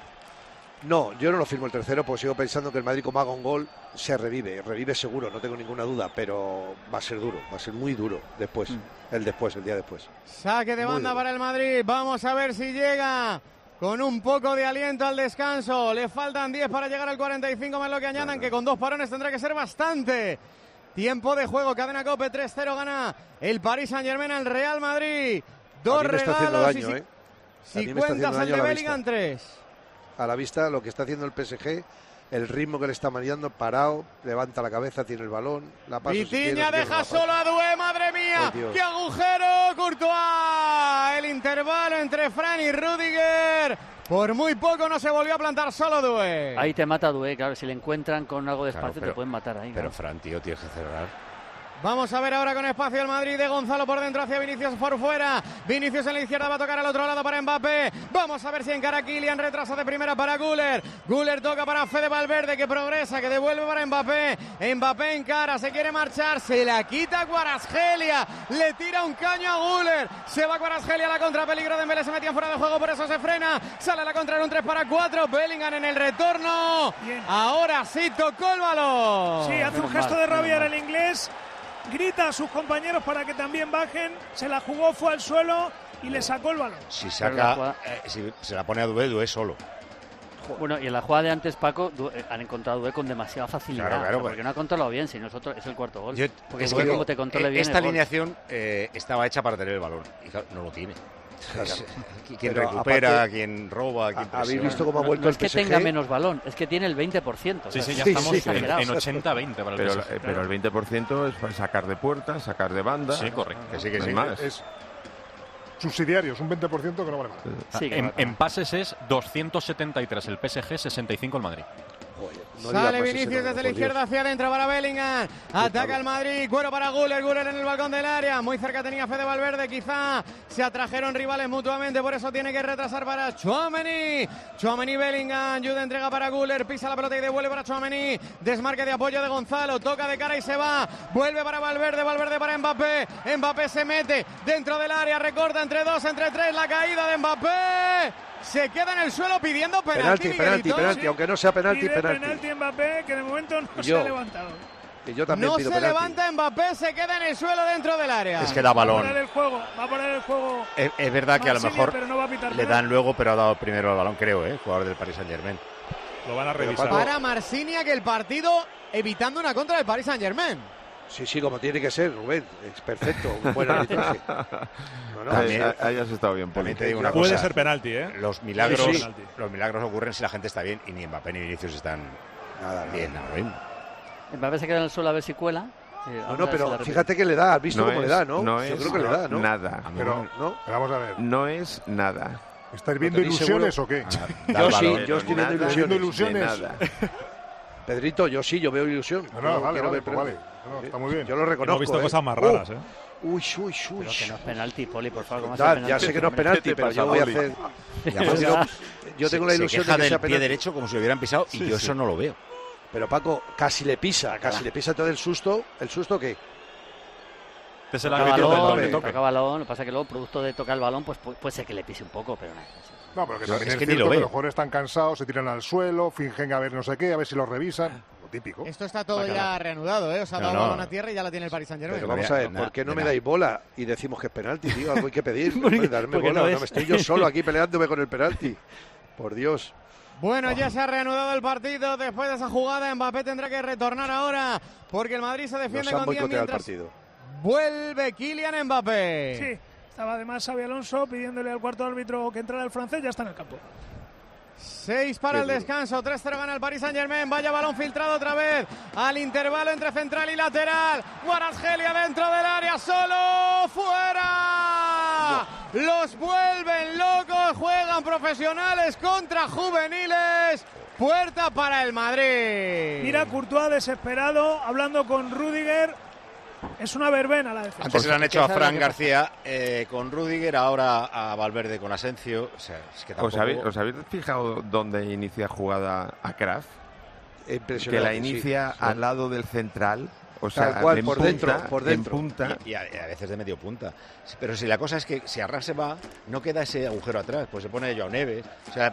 No, yo no lo firmo el 3-0, pues sigo pensando que el Madrid, como haga un gol, se revive seguro, no tengo ninguna duda, pero va a ser duro, va a ser muy duro después, el día después. Saque de banda para el Madrid, vamos a ver si llega con un poco de aliento al descanso. Le faltan 10 para llegar al 45, más lo que añadan, que con 2 parones tendrá que ser bastante. Tiempo de juego, cadena COPE, 3-0 gana el Paris Saint-Germain al Real Madrid. 2 regalos daño, si cuentas el de Bellingham, 3. A la vista lo que está haciendo el PSG, el ritmo que le está manejando, parado, levanta la cabeza, tiene el balón, la pasa. Vitinha deja solo a Doué, madre mía, qué agujero, Courtois, el intervalo entre Fran y Rüdiger, por muy poco no se volvió a plantar solo Doué. Ahí te mata Doué, claro, si le encuentran con algo de espacio te pueden matar ahí. Pero Fran, tío, tienes que cerrar. Vamos a ver ahora con espacio el Madrid de Gonzalo por dentro hacia Vinicius por fuera. Vinicius en la izquierda va a tocar al otro lado para Mbappé. Vamos a ver si encara Kylian, retrasa de primera para Güler. Güler toca para Fede Valverde que progresa, que devuelve para Mbappé. Mbappé encara, se quiere marchar, se la quita Kvaratskhelia. Le tira un caño a Güler. Se va Kvaratskhelia a la contra, peligro de Dembélé, se metía fuera de juego, por eso se frena. Sale a la contra en un 3-4. Bellingham en el retorno. Bien. Ahora sí tocó el balón. Sí, hace un gesto de rabia en el inglés. Grita a sus compañeros para que también bajen, se la jugó, fue al suelo y le sacó el balón. Si saca, si se la pone a Doué solo. Bueno, y en la jugada de antes, Paco, han encontrado a Doué con demasiada facilidad. Claro, porque no ha controlado bien, si nosotros es el cuarto gol. Porque es que como te controle bien esta alineación estaba hecha para tener el balón y claro, no lo tiene. Quien recupera, quien roba, quien presiona. ¿Habéis visto cómo ha vuelto no el PSG? Es que tenga menos balón, es que tiene el 20%. Sí, ya estamos en 80-20 para el PSG. Pero el 20% es para sacar de puerta, sacar de banda. Sí, correcto. Que sí, Es subsidiario, es un 20% que no vale más. Sí, en pases es 273 el PSG, 65 el Madrid. Sale Vinicius desde la izquierda hacia adentro para Bellingham. Ataca el Madrid. Cuero para Güler. Güler en el balcón del área. Muy cerca tenía Fede Valverde. Quizá se atrajeron rivales mutuamente. Por eso tiene que retrasar para Tchouaméni. Tchouaméni, Bellingham. Ayuda, entrega para Güler. Pisa la pelota y devuelve para Tchouaméni. Desmarque de apoyo de Gonzalo. Toca de cara y se va. Vuelve para Valverde. Valverde para Mbappé. Mbappé se mete dentro del área. Recorta entre 2, entre 3. La caída de Mbappé. Se queda en el suelo pidiendo penalti. Penalti, aunque no sea penalti, penalti Mbappé, que de momento no se ha levantado. Y yo también no pido se penalti. levanta Mbappé, se queda en el suelo dentro del área. Es que da balón. Va a poner el juego. Es verdad que a lo mejor no le dan luego, pero ha dado primero el balón, creo, jugador del Paris Saint-Germain. Lo van a revisar. Para Marciniak el partido evitando una contra del Paris Saint-Germain. Sí, como tiene que ser, Rubén. Es perfecto, un buen arbitraje. Ahí has estado bien, Poli. Te digo una Puede cosa, ser penalti, ¿eh? Los milagros ocurren si la gente está bien y ni Mbappé ni Vinicius están bien. Mbappé se queda en el suelo a ver si cuela. Pero fíjate que le da, has visto cómo le da, ¿no? Yo creo que le da, ¿no? Nada. Pero vamos a ver. No es nada. ¿Estáis viendo ilusiones o qué? Yo estoy viendo ilusiones. Nada. Pedrito, yo veo ilusión. Vale. No, está muy bien. Yo lo reconozco. Hemos visto cosas más raras, Uy. Pero que no es penalti, Poli, por favor. Ya sé que no es penalti, pero yo voy a hacer. Yo tengo la ilusión de que sea penalti. Pie derecho como si lo hubieran pisado y yo eso no lo veo. Pero Paco, casi le pisa todo el susto. ¿El susto qué? Es el árbitro toca balón, lo que pasa es que luego, producto de tocar el balón, pues puede ser que le pise un poco, pero nada. No, pero que también es cierto que los jugadores están cansados, se tiran al suelo, fingen a ver no sé qué, a ver si lo revisan. típico. Esto está todo ya reanudado, ¿eh? O sea, ha dado el balón a tierra y ya la tiene el Paris Saint-Germain. Pero vamos a ver, ¿por qué no me dais bola y decimos que es penalti, tío? Algo hay que pedir. Darme bola, no me estoy yo solo aquí peleándome con el penalti. Por Dios. Bueno, ya se ha reanudado el partido después de esa jugada. Mbappé tendrá que retornar ahora porque el Madrid se defiende con 10 mientras vuelve Kylian Mbappé. Sí, estaba además Xabi Alonso pidiéndole al cuarto árbitro que entrara el francés, ya está en el campo. 6 para el descanso, 3-0 gana el Paris Saint-Germain. Vaya balón filtrado otra vez al intervalo entre central y lateral. Kvaratskhelia dentro del área, solo, fuera. Los vuelven locos, juegan profesionales contra juveniles. Puerta para el Madrid. Mira Courtois desesperado, hablando con Rüdiger. Es una verbena la defensa. Antes se le han hecho a Fran García con Rüdiger, ahora a Valverde con Asensio. O sea, es que tampoco... ¿Os habéis fijado dónde inicia jugada a Kraf? Impresionante. Que la inicia al lado del central. O sea, tal cual, por dentro. En punta. Y a veces de medio punta. Pero si la cosa es que si Arras se va, no queda ese agujero atrás, pues se pone Joao Neves. O sea,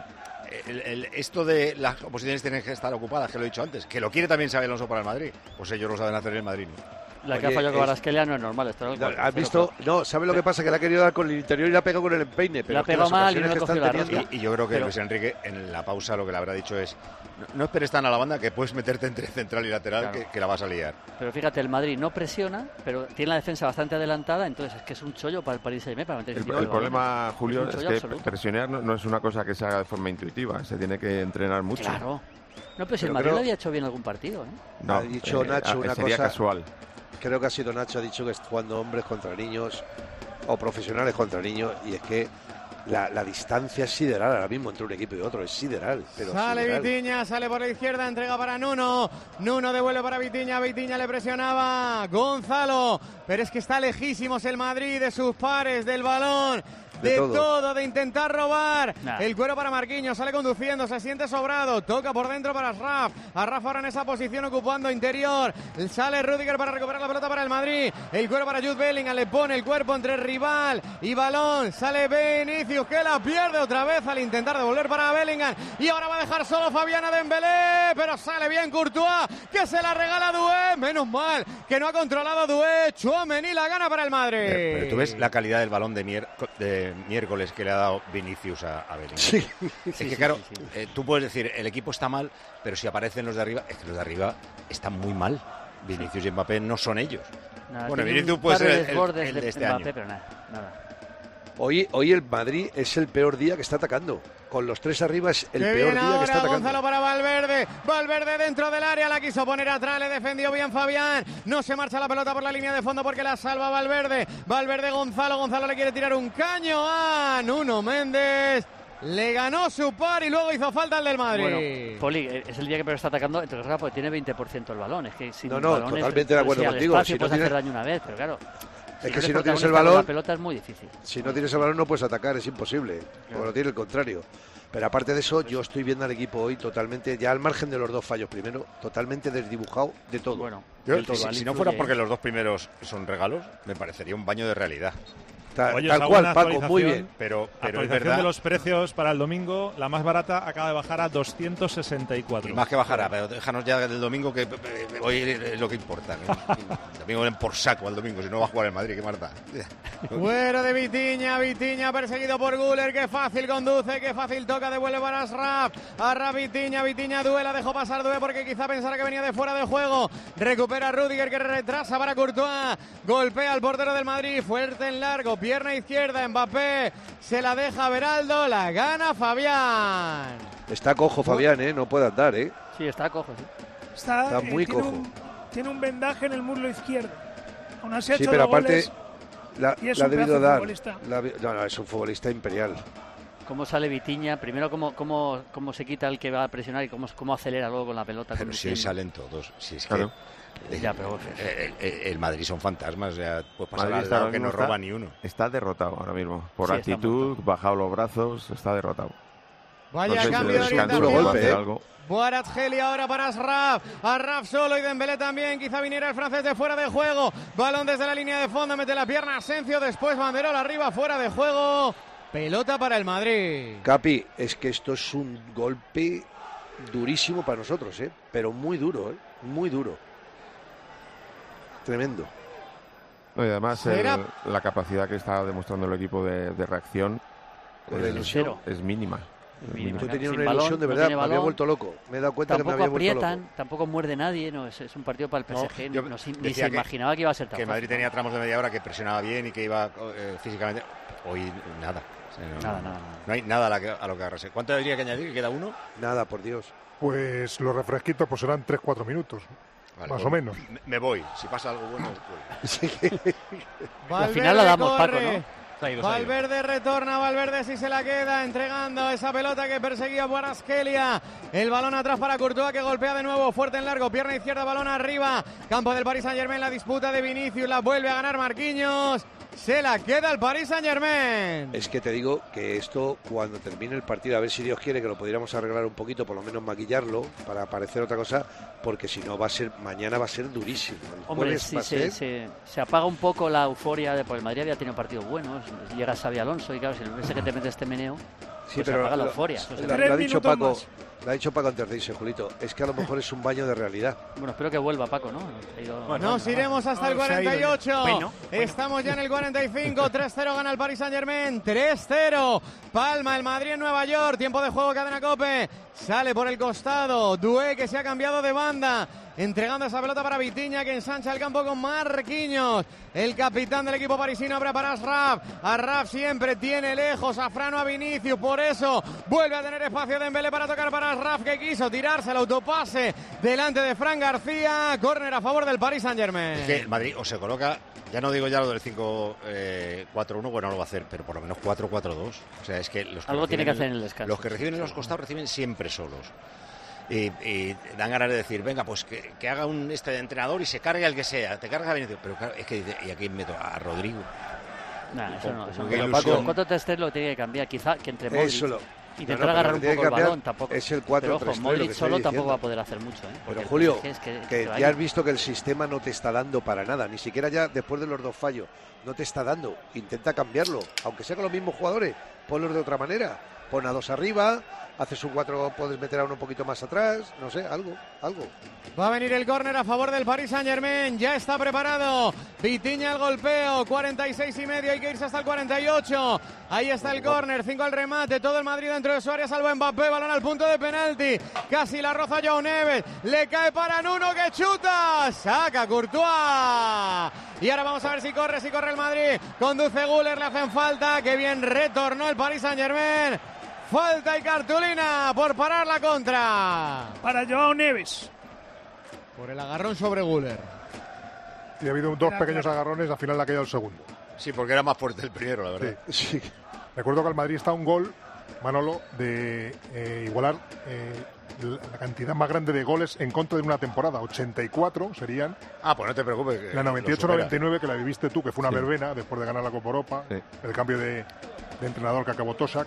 esto de las posiciones tienen que estar ocupadas, que lo he dicho antes, que lo quiere también Xabi Alonso para el Madrid. Pues ellos lo saben hacer en el Madrid, ¿no? La que ha fallado con Kvaratskhelia no es normal. ¿Has visto? No, ¿sabes lo que pasa? Que le ha querido dar con el interior y la ha pegado con el empeine. Pero la ha pegado mal y no ha cogido la ronda. Y yo creo que Luis Enrique en la pausa lo que le habrá dicho es: no esperes tan a la banda que puedes meterte entre central y lateral, claro, que la vas a liar. Pero fíjate, el Madrid no presiona, pero tiene la defensa bastante adelantada, entonces es que es un chollo para el Paris Saint-Germain para meter el problema, Julio, es que absoluto. Presionar no es una cosa que se haga de forma intuitiva, se tiene que entrenar mucho. Claro. No, pero si el Madrid lo había hecho bien algún partido, ¿eh? No, ha dicho Nacho una sería cosa casual. Creo que ha sido Nacho, ha dicho que es jugando hombres contra niños o profesionales contra niños, y es que la distancia es sideral ahora mismo entre un equipo y otro, es sideral. Pero sale sideral. Vitinha, sale por la izquierda, entrega para Nuno. Nuno devuelve para Vitinha, Vitinha le presionaba Gonzalo, pero es que está lejísimos el Madrid de sus pares, del balón. De todo, de intentar robar. El cuero para Marquinhos, sale conduciendo, se siente sobrado, toca por dentro para Ashraf. Ashraf ahora en esa posición ocupando interior. Sale Rüdiger para recuperar la pelota para el Madrid. El cuero para Jude Bellingham, le pone el cuerpo entre rival y balón. Sale Vinicius, que la pierde otra vez al intentar devolver para Bellingham. Y ahora va a dejar solo Fabián a Dembélé, pero sale bien Courtois, que se la regala a Doué. Menos mal que no ha controlado a Doué. Tchouaméni la gana para el Madrid. Pero tú ves la calidad del balón de miércoles que le ha dado Vinicius a Bellingham. Sí. Es que claro, tú puedes decir, el equipo está mal, pero si aparecen los de arriba, es que los de arriba están muy mal. Vinicius y Mbappé no son ellos. Bueno, Vinicius puede ser el de este Mbappé, año. Pero nada. Hoy el Madrid es el peor día que está atacando. Con los tres arriba es el peor día que está atacando. Gonzalo para Valverde. Valverde dentro del área, la quiso poner atrás, le defendió bien Fabián. No se marcha la pelota por la línea de fondo porque la salva Valverde. Valverde Gonzalo le quiere tirar un caño a Nuno Méndez. Le ganó su par y luego hizo falta el del Madrid. Bueno, Poli, es el día que peor está atacando, entre otras porque tiene 20% el balón. Es que sin no, totalmente de acuerdo contigo. Si puedes hacer daño una vez, pero claro. Es que si no tienes el balón, la pelota es muy difícil. Si no tienes el balón no puedes atacar, es imposible. Porque lo tiene el contrario. Pero aparte de eso, yo estoy viendo al equipo hoy totalmente, ya al margen de los dos fallos primero, totalmente desdibujado de todo. Bueno, si no fuera porque los dos primeros son regalos, me parecería un baño de realidad. Oye, tal cual, Paco, muy bien. Pero actualización es verdad, de los precios para el domingo, la más barata acaba de bajar a 264. Y más que bajará, pero déjanos ya del domingo, que hoy es lo que importa. El domingo ven por saco al domingo, si no va a jugar el Madrid, qué más da. Fuera de Vitinha perseguido por Güler, que fácil conduce, que fácil toca, devuelve para Ashraf. Ashraf Vitinha Doué, la dejó pasar Doué porque quizá pensara que venía de fuera de juego. Recupera Rüdiger, que retrasa para Courtois. Golpea al portero del Madrid, fuerte en largo, pierna izquierda, Mbappé se la deja a Beraldo, la gana Fabián. Está cojo Fabián, no puede andar, Sí, está cojo, sí. Está muy cojo. Tiene un vendaje en el muslo izquierdo. Aún así ha hecho pero dos aparte goles, la ha debido dar. No, es un futbolista imperial. Cómo sale Vitinha, primero cómo se quita el que va a presionar y cómo acelera luego con la pelota. Pero si salen todos, si es claro. que el Madrid son fantasmas, o sea, pues pasar al lado que no roba ni uno. Está derrotado ahora mismo, por actitud, bajado los brazos, está derrotado. Vaya cambio de orientación. Kvaratskhelia ahora para Ashraf. Ashraf solo y Dembélé también. Quizá viniera el francés de fuera de juego. Balón desde la línea de fondo, mete la pierna Asensio. Después banderol arriba, fuera de juego. Pelota para el Madrid. Capi, es que esto es un golpe durísimo para nosotros, pero muy duro, muy duro. Tremendo. No, y además la capacidad que está demostrando el equipo de reacción es mínima. Yo tenía una ilusión de verdad, me había vuelto loco. Me he dado cuenta que me había vuelto loco. Tampoco muerde nadie, no es un partido para el PSG. Ni se imaginaba que iba a ser tan fácil. Que Madrid tenía tramos de media hora que presionaba bien y que iba físicamente. Hoy nada. Nada. No hay nada a lo que agarrarse. ¿Cuánto habría que añadir? ¿Que queda uno? Nada, por Dios. Pues los refresquitos pues serán 3-4 minutos. Vale, más o menos. Me voy. Si pasa algo bueno, al final la damos, Paco, ¿no? Valverde retorna, Valverde si se la queda, entregando esa pelota que perseguía Kvaratskhelia. El balón atrás para Courtois, que golpea de nuevo, fuerte en largo, pierna izquierda, balón arriba. Campo del Paris Saint-Germain, la disputa de Vinicius, la vuelve a ganar Marquinhos. Se la queda el Paris Saint-Germain. Es que te digo que esto, cuando termine el partido, a ver si Dios quiere que lo pudiéramos arreglar un poquito, por lo menos maquillarlo, para parecer otra cosa, porque si no mañana va a ser durísimo. Hombre, si se apaga un poco la euforia de el Madrid había tenido partidos buenos, llega Xabi Alonso y claro, si ves que te metes este meneo, pues se apaga la euforia. Lo ha dicho Paco antes de irse, Julito, es que a lo mejor es un baño de realidad. Bueno, espero que vuelva Paco, ¿no? Nos iremos hasta el 48. Bueno. Estamos ya en el 45. 3-0 gana el Paris Saint-Germain. 3-0. Palma el Madrid en Nueva York. Tiempo de juego, Cadena COPE. Sale por el costado. Doué, que se ha cambiado de banda. Entregando esa pelota para Vitinha, que ensancha el campo con Marquinhos. El capitán del equipo parisino abre para Ashraf. Ashraf siempre tiene lejos a Frano, a Vinicius. Por eso vuelve a tener espacio Dembélé para tocar para Ashraf, que quiso tirarse el autopase delante de Fran García. Córner a favor del Paris Saint-Germain. Es que el Madrid o se coloca, ya no digo ya lo del 5-4-1, bueno, no lo va a hacer, pero por lo menos 4-4-2. O sea, es que algo tiene que hacer en el descanso. Los que reciben en los costados reciben siempre solos. Y dan ganas de decir, venga, pues que haga un de entrenador y se cargue al que sea, te carga a Vinicius. Pero claro, es que dice, y aquí meto a Rodrigo. Eso no. 4-3-3 lo tiene que cambiar, quizá que entre Modric intentar agarrar un poco el balón, tampoco. Es el 4-3-3. Pero ojo, Modric solo tampoco va a poder hacer mucho. Pero Julio, que ya has visto que el sistema no te está dando para nada, ni siquiera ya después de los 2 fallos, no te está dando. Intenta cambiarlo, aunque sea con los mismos jugadores, ponlos de otra manera. Pon a 2 arriba, haces un 4, puedes meter a uno un poquito más atrás, no sé, algo. Va a venir el córner a favor del Paris Saint-Germain, ya está preparado. Vitinha el golpeo, 46,5, hay que irse hasta el 48. Ahí está el córner, 5 al remate, todo el Madrid dentro de su área, salvo Mbappé, balón al punto de penalti. Casi la roza Joao Neves, le cae para Nuno, que chuta, saca Courtois. Y ahora vamos a ver si corre el Madrid. Conduce Güler, le hacen falta, que bien retornó el Paris Saint-Germain. Falta y cartulina por parar la contra. Para Joao Neves. Por el agarrón sobre Güler. Y ha habido 2 pequeños agarrones, al final le ha caído el segundo. Sí, porque era más fuerte el primero, la verdad. Sí. Recuerdo que al Madrid está un gol, Manolo, de igualar la cantidad más grande de goles en contra de una temporada. 84 serían. Pues no te preocupes. La 98-99, que la viviste tú, que fue una verbena después de ganar la Copa Europa. Sí. El cambio de entrenador que acabó Tosak.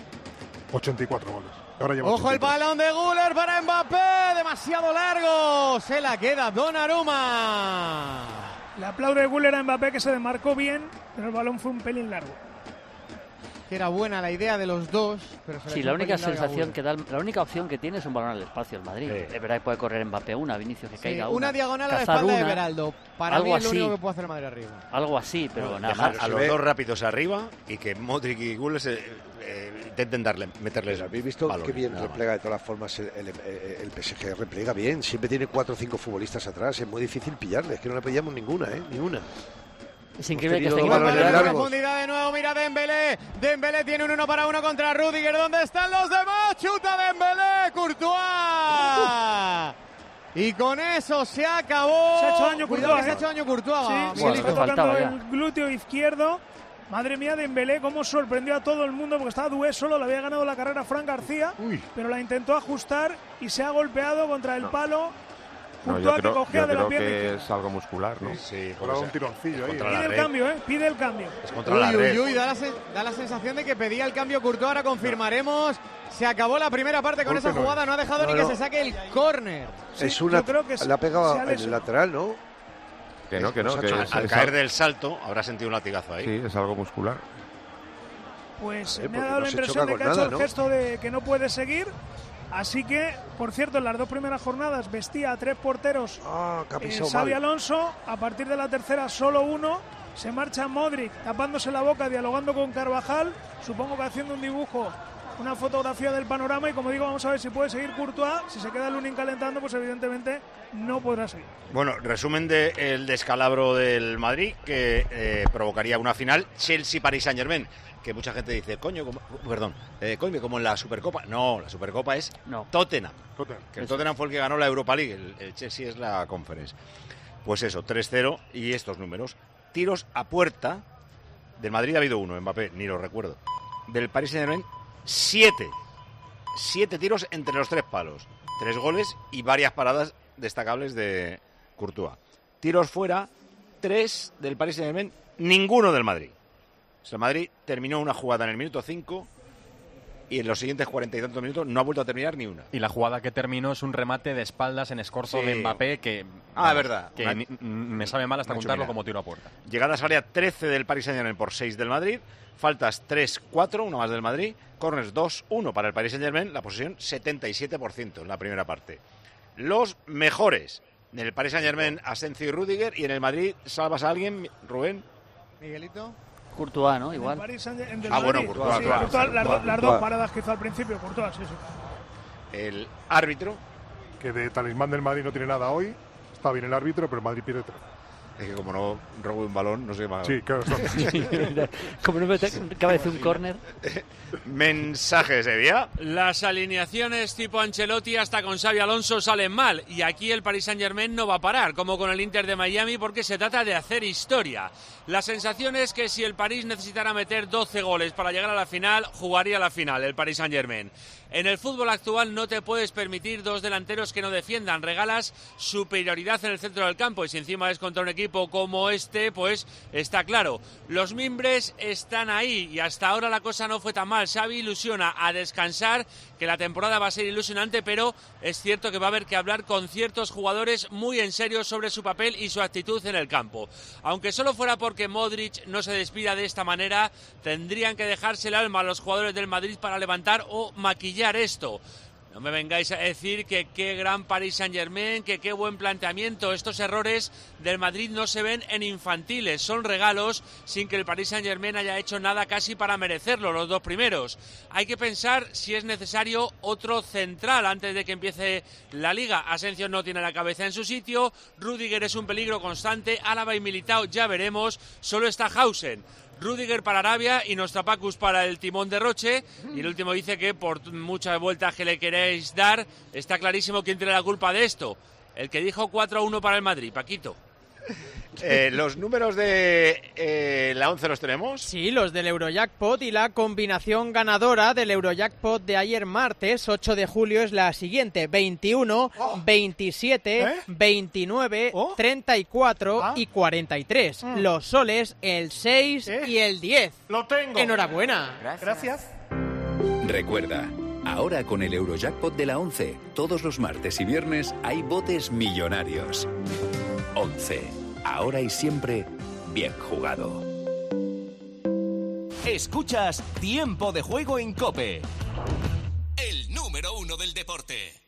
84 goles. Ahora lleva Ojo 83. El balón de Güler para Mbappé, demasiado largo, se la queda Donnarumma. Le aplaude Güler a Mbappé, que se desmarcó bien, pero el balón fue un pelín largo. Que era buena la idea de los dos, pero sí, la única sensación que da, la única opción que tiene es un balón al espacio el Madrid. Sí. Es verdad que puede correr Mbappé Vinicius que caiga una diagonal a la espalda de Beraldo. Para mí es lo único que puede hacer el Madrid arriba. Algo así, pero nada más. A los 2 rápidos arriba y que Modric y Güler intenten meterles. ¿Habéis visto balón, qué bien replega de todas las formas el PSG? Replega bien, siempre tiene 4 o 5 futbolistas atrás, es muy difícil pillarle, es que no le pillamos ninguna, ni una. Es increíble que esté en profundidad de nuevo, mira Dembélé. Dembélé tiene un 1-1 contra Rüdiger. ¿Dónde están los demás? Chuta Dembélé, Courtois. Y con eso se acabó. Se ha hecho daño Courtois. Se ha hecho daño Courtois. Sí, le está tocando el glúteo izquierdo. Madre mía, Dembélé, cómo sorprendió a todo el mundo, porque estaba Doué solo, le había ganado la carrera Fran García, pero la intentó ajustar y se ha golpeado contra el palo. Yo creo que es algo muscular, ¿no? Sí, por un tironcillo ahí. Pide el cambio, pide el cambio. Es contra la red. Da la sensación de que pedía el cambio Courtois, ahora confirmaremos. Se acabó la primera parte con esa jugada, no ha dejado ni que se saque el córner. Sí, le ha pegado en el lateral, ¿no? Que no. Al caer del salto habrá sentido un latigazo ahí. Sí, es algo muscular. Pues me ha dado la impresión de que ha hecho el gesto de que no puede seguir. Así que, por cierto, en las 2 primeras jornadas vestía a 3 porteros Xabi Alonso. A partir de la tercera, solo uno. Se marcha Modric tapándose la boca, dialogando con Carvajal. Supongo que haciendo un dibujo, una fotografía del panorama. Y como digo, vamos a ver si puede seguir Courtois. Si se queda Lunin calentando, pues evidentemente no podrá seguir. Bueno, resumen del descalabro del Madrid, que provocaría una final Chelsea-Paris Saint-Germain. Que mucha gente dice, coño, como en la Supercopa. No, la Supercopa es Tottenham. Que el Tottenham fue el que ganó la Europa League, el Chelsea es la Conference. Pues eso, 3-0 y estos números. Tiros a puerta, del Madrid ha habido 1, Mbappé, ni lo recuerdo. Del Paris Saint-Germain, 7. 7 tiros entre los 3 palos. 3 goles y varias paradas destacables de Courtois. Tiros fuera, 3 del Paris Saint-Germain, ninguno del Madrid. O sea, el Madrid terminó una jugada en el minuto 5 y en los siguientes 40 y tantos minutos no ha vuelto a terminar ni una. Y la jugada que terminó es un remate de espaldas en escorzo de Mbappé que... verdad. Que me sabe mal hasta contarlo como tiro a puerta. Llegadas al área 13 del Paris Saint-Germain por 6 del Madrid. Faltas 3-4, una más del Madrid. Corners 2-1 para el Paris Saint-Germain. La posesión 77% en la primera parte. Los mejores. En el Paris Saint-Germain, Asensio y Rüdiger. Y en el Madrid, ¿salvas a alguien, Rubén? Miguelito. Courtois, ¿no? Igual. Courtois, las dos paradas que hizo al principio, Courtois, sí. El árbitro. Que de talismán del Madrid no tiene nada hoy. Está bien el árbitro, pero el Madrid pierde 3. Es que como no robo un balón, no sé más. Sí, claro. Como no me acaba de hacer un córner. Mensaje de Sevilla. Las alineaciones tipo Ancelotti hasta con Xabi Alonso salen mal. Y aquí el Paris Saint-Germain no va a parar, como con el Inter de Miami, porque se trata de hacer historia. La sensación es que si el París necesitara meter 12 goles para llegar a la final, jugaría la final el Paris Saint-Germain. En el fútbol actual no te puedes permitir 2 delanteros que no defiendan. Regalas superioridad en el centro del campo y si encima es contra un equipo como este, pues está claro. Los mimbres están ahí y hasta ahora la cosa no fue tan mal. Xavi ilusiona a descansar, que la temporada va a ser ilusionante, pero es cierto que va a haber que hablar con ciertos jugadores muy en serio sobre su papel y su actitud en el campo. Aunque solo fuera porque Modric no se despida de esta manera, tendrían que dejarse el alma a los jugadores del Madrid para levantar o maquillar esto. No me vengáis a decir que qué gran Paris Saint-Germain, que qué buen planteamiento. Estos errores del Madrid no se ven en infantiles, son regalos sin que el Paris Saint-Germain haya hecho nada casi para merecerlo, los 2 primeros. Hay que pensar si es necesario otro central antes de que empiece la Liga. Asensio no tiene la cabeza en su sitio, Rüdiger es un peligro constante, Álava y Militao ya veremos, solo está Hausen. Rüdiger para Arabia y Nostrapacus para el timón de Roche. Y el último dice que por muchas vueltas que le queréis dar, está clarísimo quién tiene la culpa de esto. El que dijo 4-1 para el Madrid, Paquito. ¿Los números de la 11 los tenemos? Sí, los del Eurojackpot y la combinación ganadora del Eurojackpot de ayer martes, 8 de julio, es la siguiente: 21, 27, 29, 34 y 43. Los soles, el 6 y el 10. ¡Lo tengo! ¡Enhorabuena! Gracias. Recuerda, ahora con el Eurojackpot de la 11, todos los martes y viernes hay botes millonarios. 11. Ahora y siempre, bien jugado. Escuchas Tiempo de Juego en COPE. El número 1 del deporte.